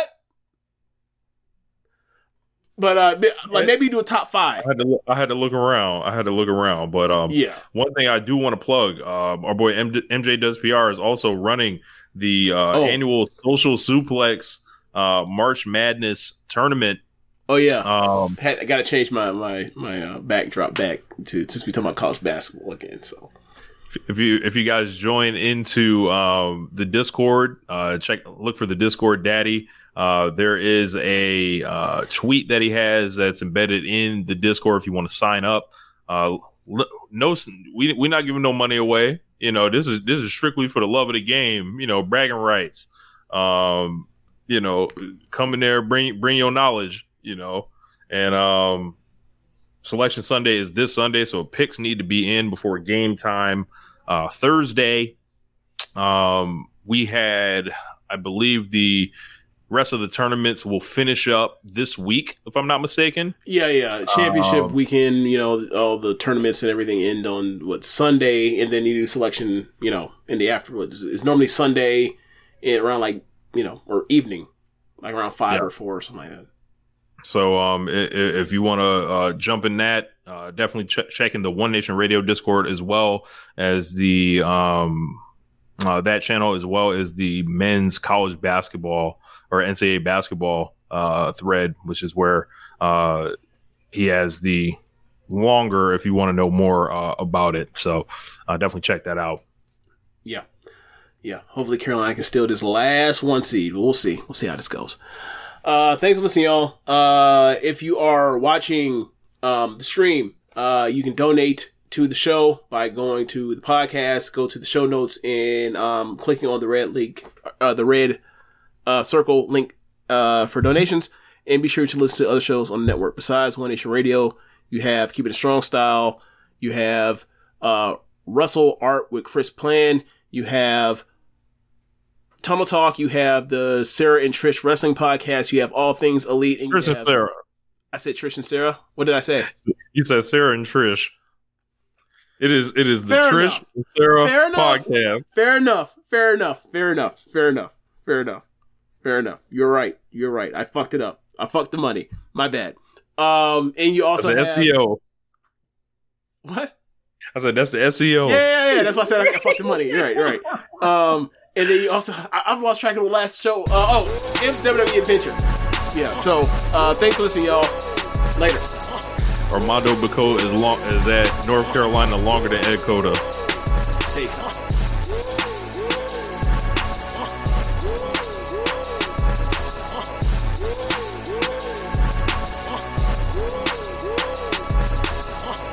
But maybe do a top 5. I had to look around. But one thing I do want to plug, our boy MJ Does PR is also running the annual Social Suplex March Madness tournament. Oh yeah, I got to change my backdrop back to since we talking about college basketball again. So if you guys join into the Discord, look for the Discord Daddy. There is a tweet that he has that's embedded in the Discord if you want to sign up. We're not giving no money away. This is strictly for the love of the game. Bragging rights. Come in there, bring your knowledge. And Selection Sunday is this Sunday, so picks need to be in before game time. Thursday, we had, I believe, the rest of the tournaments will finish up this week, if I'm not mistaken. Yeah. Championship weekend, all the tournaments and everything end on Sunday, and then you do selection, in the afterwards. It's normally Sunday around or evening, like around 5 or 4 or something like that. So if you want to jump in that, definitely check in the One Nation Radio Discord, as well as the that channel, as well as the men's college basketball or NCAA basketball thread, which is where he has the longer, if you want to know more about it. So definitely check that out. Yeah. Hopefully Carolina can steal this last 1 seed. We'll see how this goes. Thanks for listening, y'all. If you are watching the stream, you can donate to the show by going to the podcast, go to the show notes, and clicking on the red link, the red circle link for donations. And be sure to listen to other shows on the network. Besides One Nation Radio, you have Keeping It Strong Style. You have Russell Art with Chris Plan. You have Tomo Talk. You have the Sarah and Trish Wrestling Podcast. You have All Things Elite. And Trish and Sarah. I said Trish and Sarah. What did I say? You said Sarah and Trish. It is the Trish and Sarah podcast. Fair enough. You're right. I fucked it up. I fucked the money. My bad. And you also have SEO. What? I said that's the SEO. Yeah. That's why I said I fucked the money. You're right. And then you also, I've lost track of the last show. WWE Adventure. Yeah. So thanks for listening, y'all. Later. Armando Bacot is at North Carolina longer than Ed Cota. Take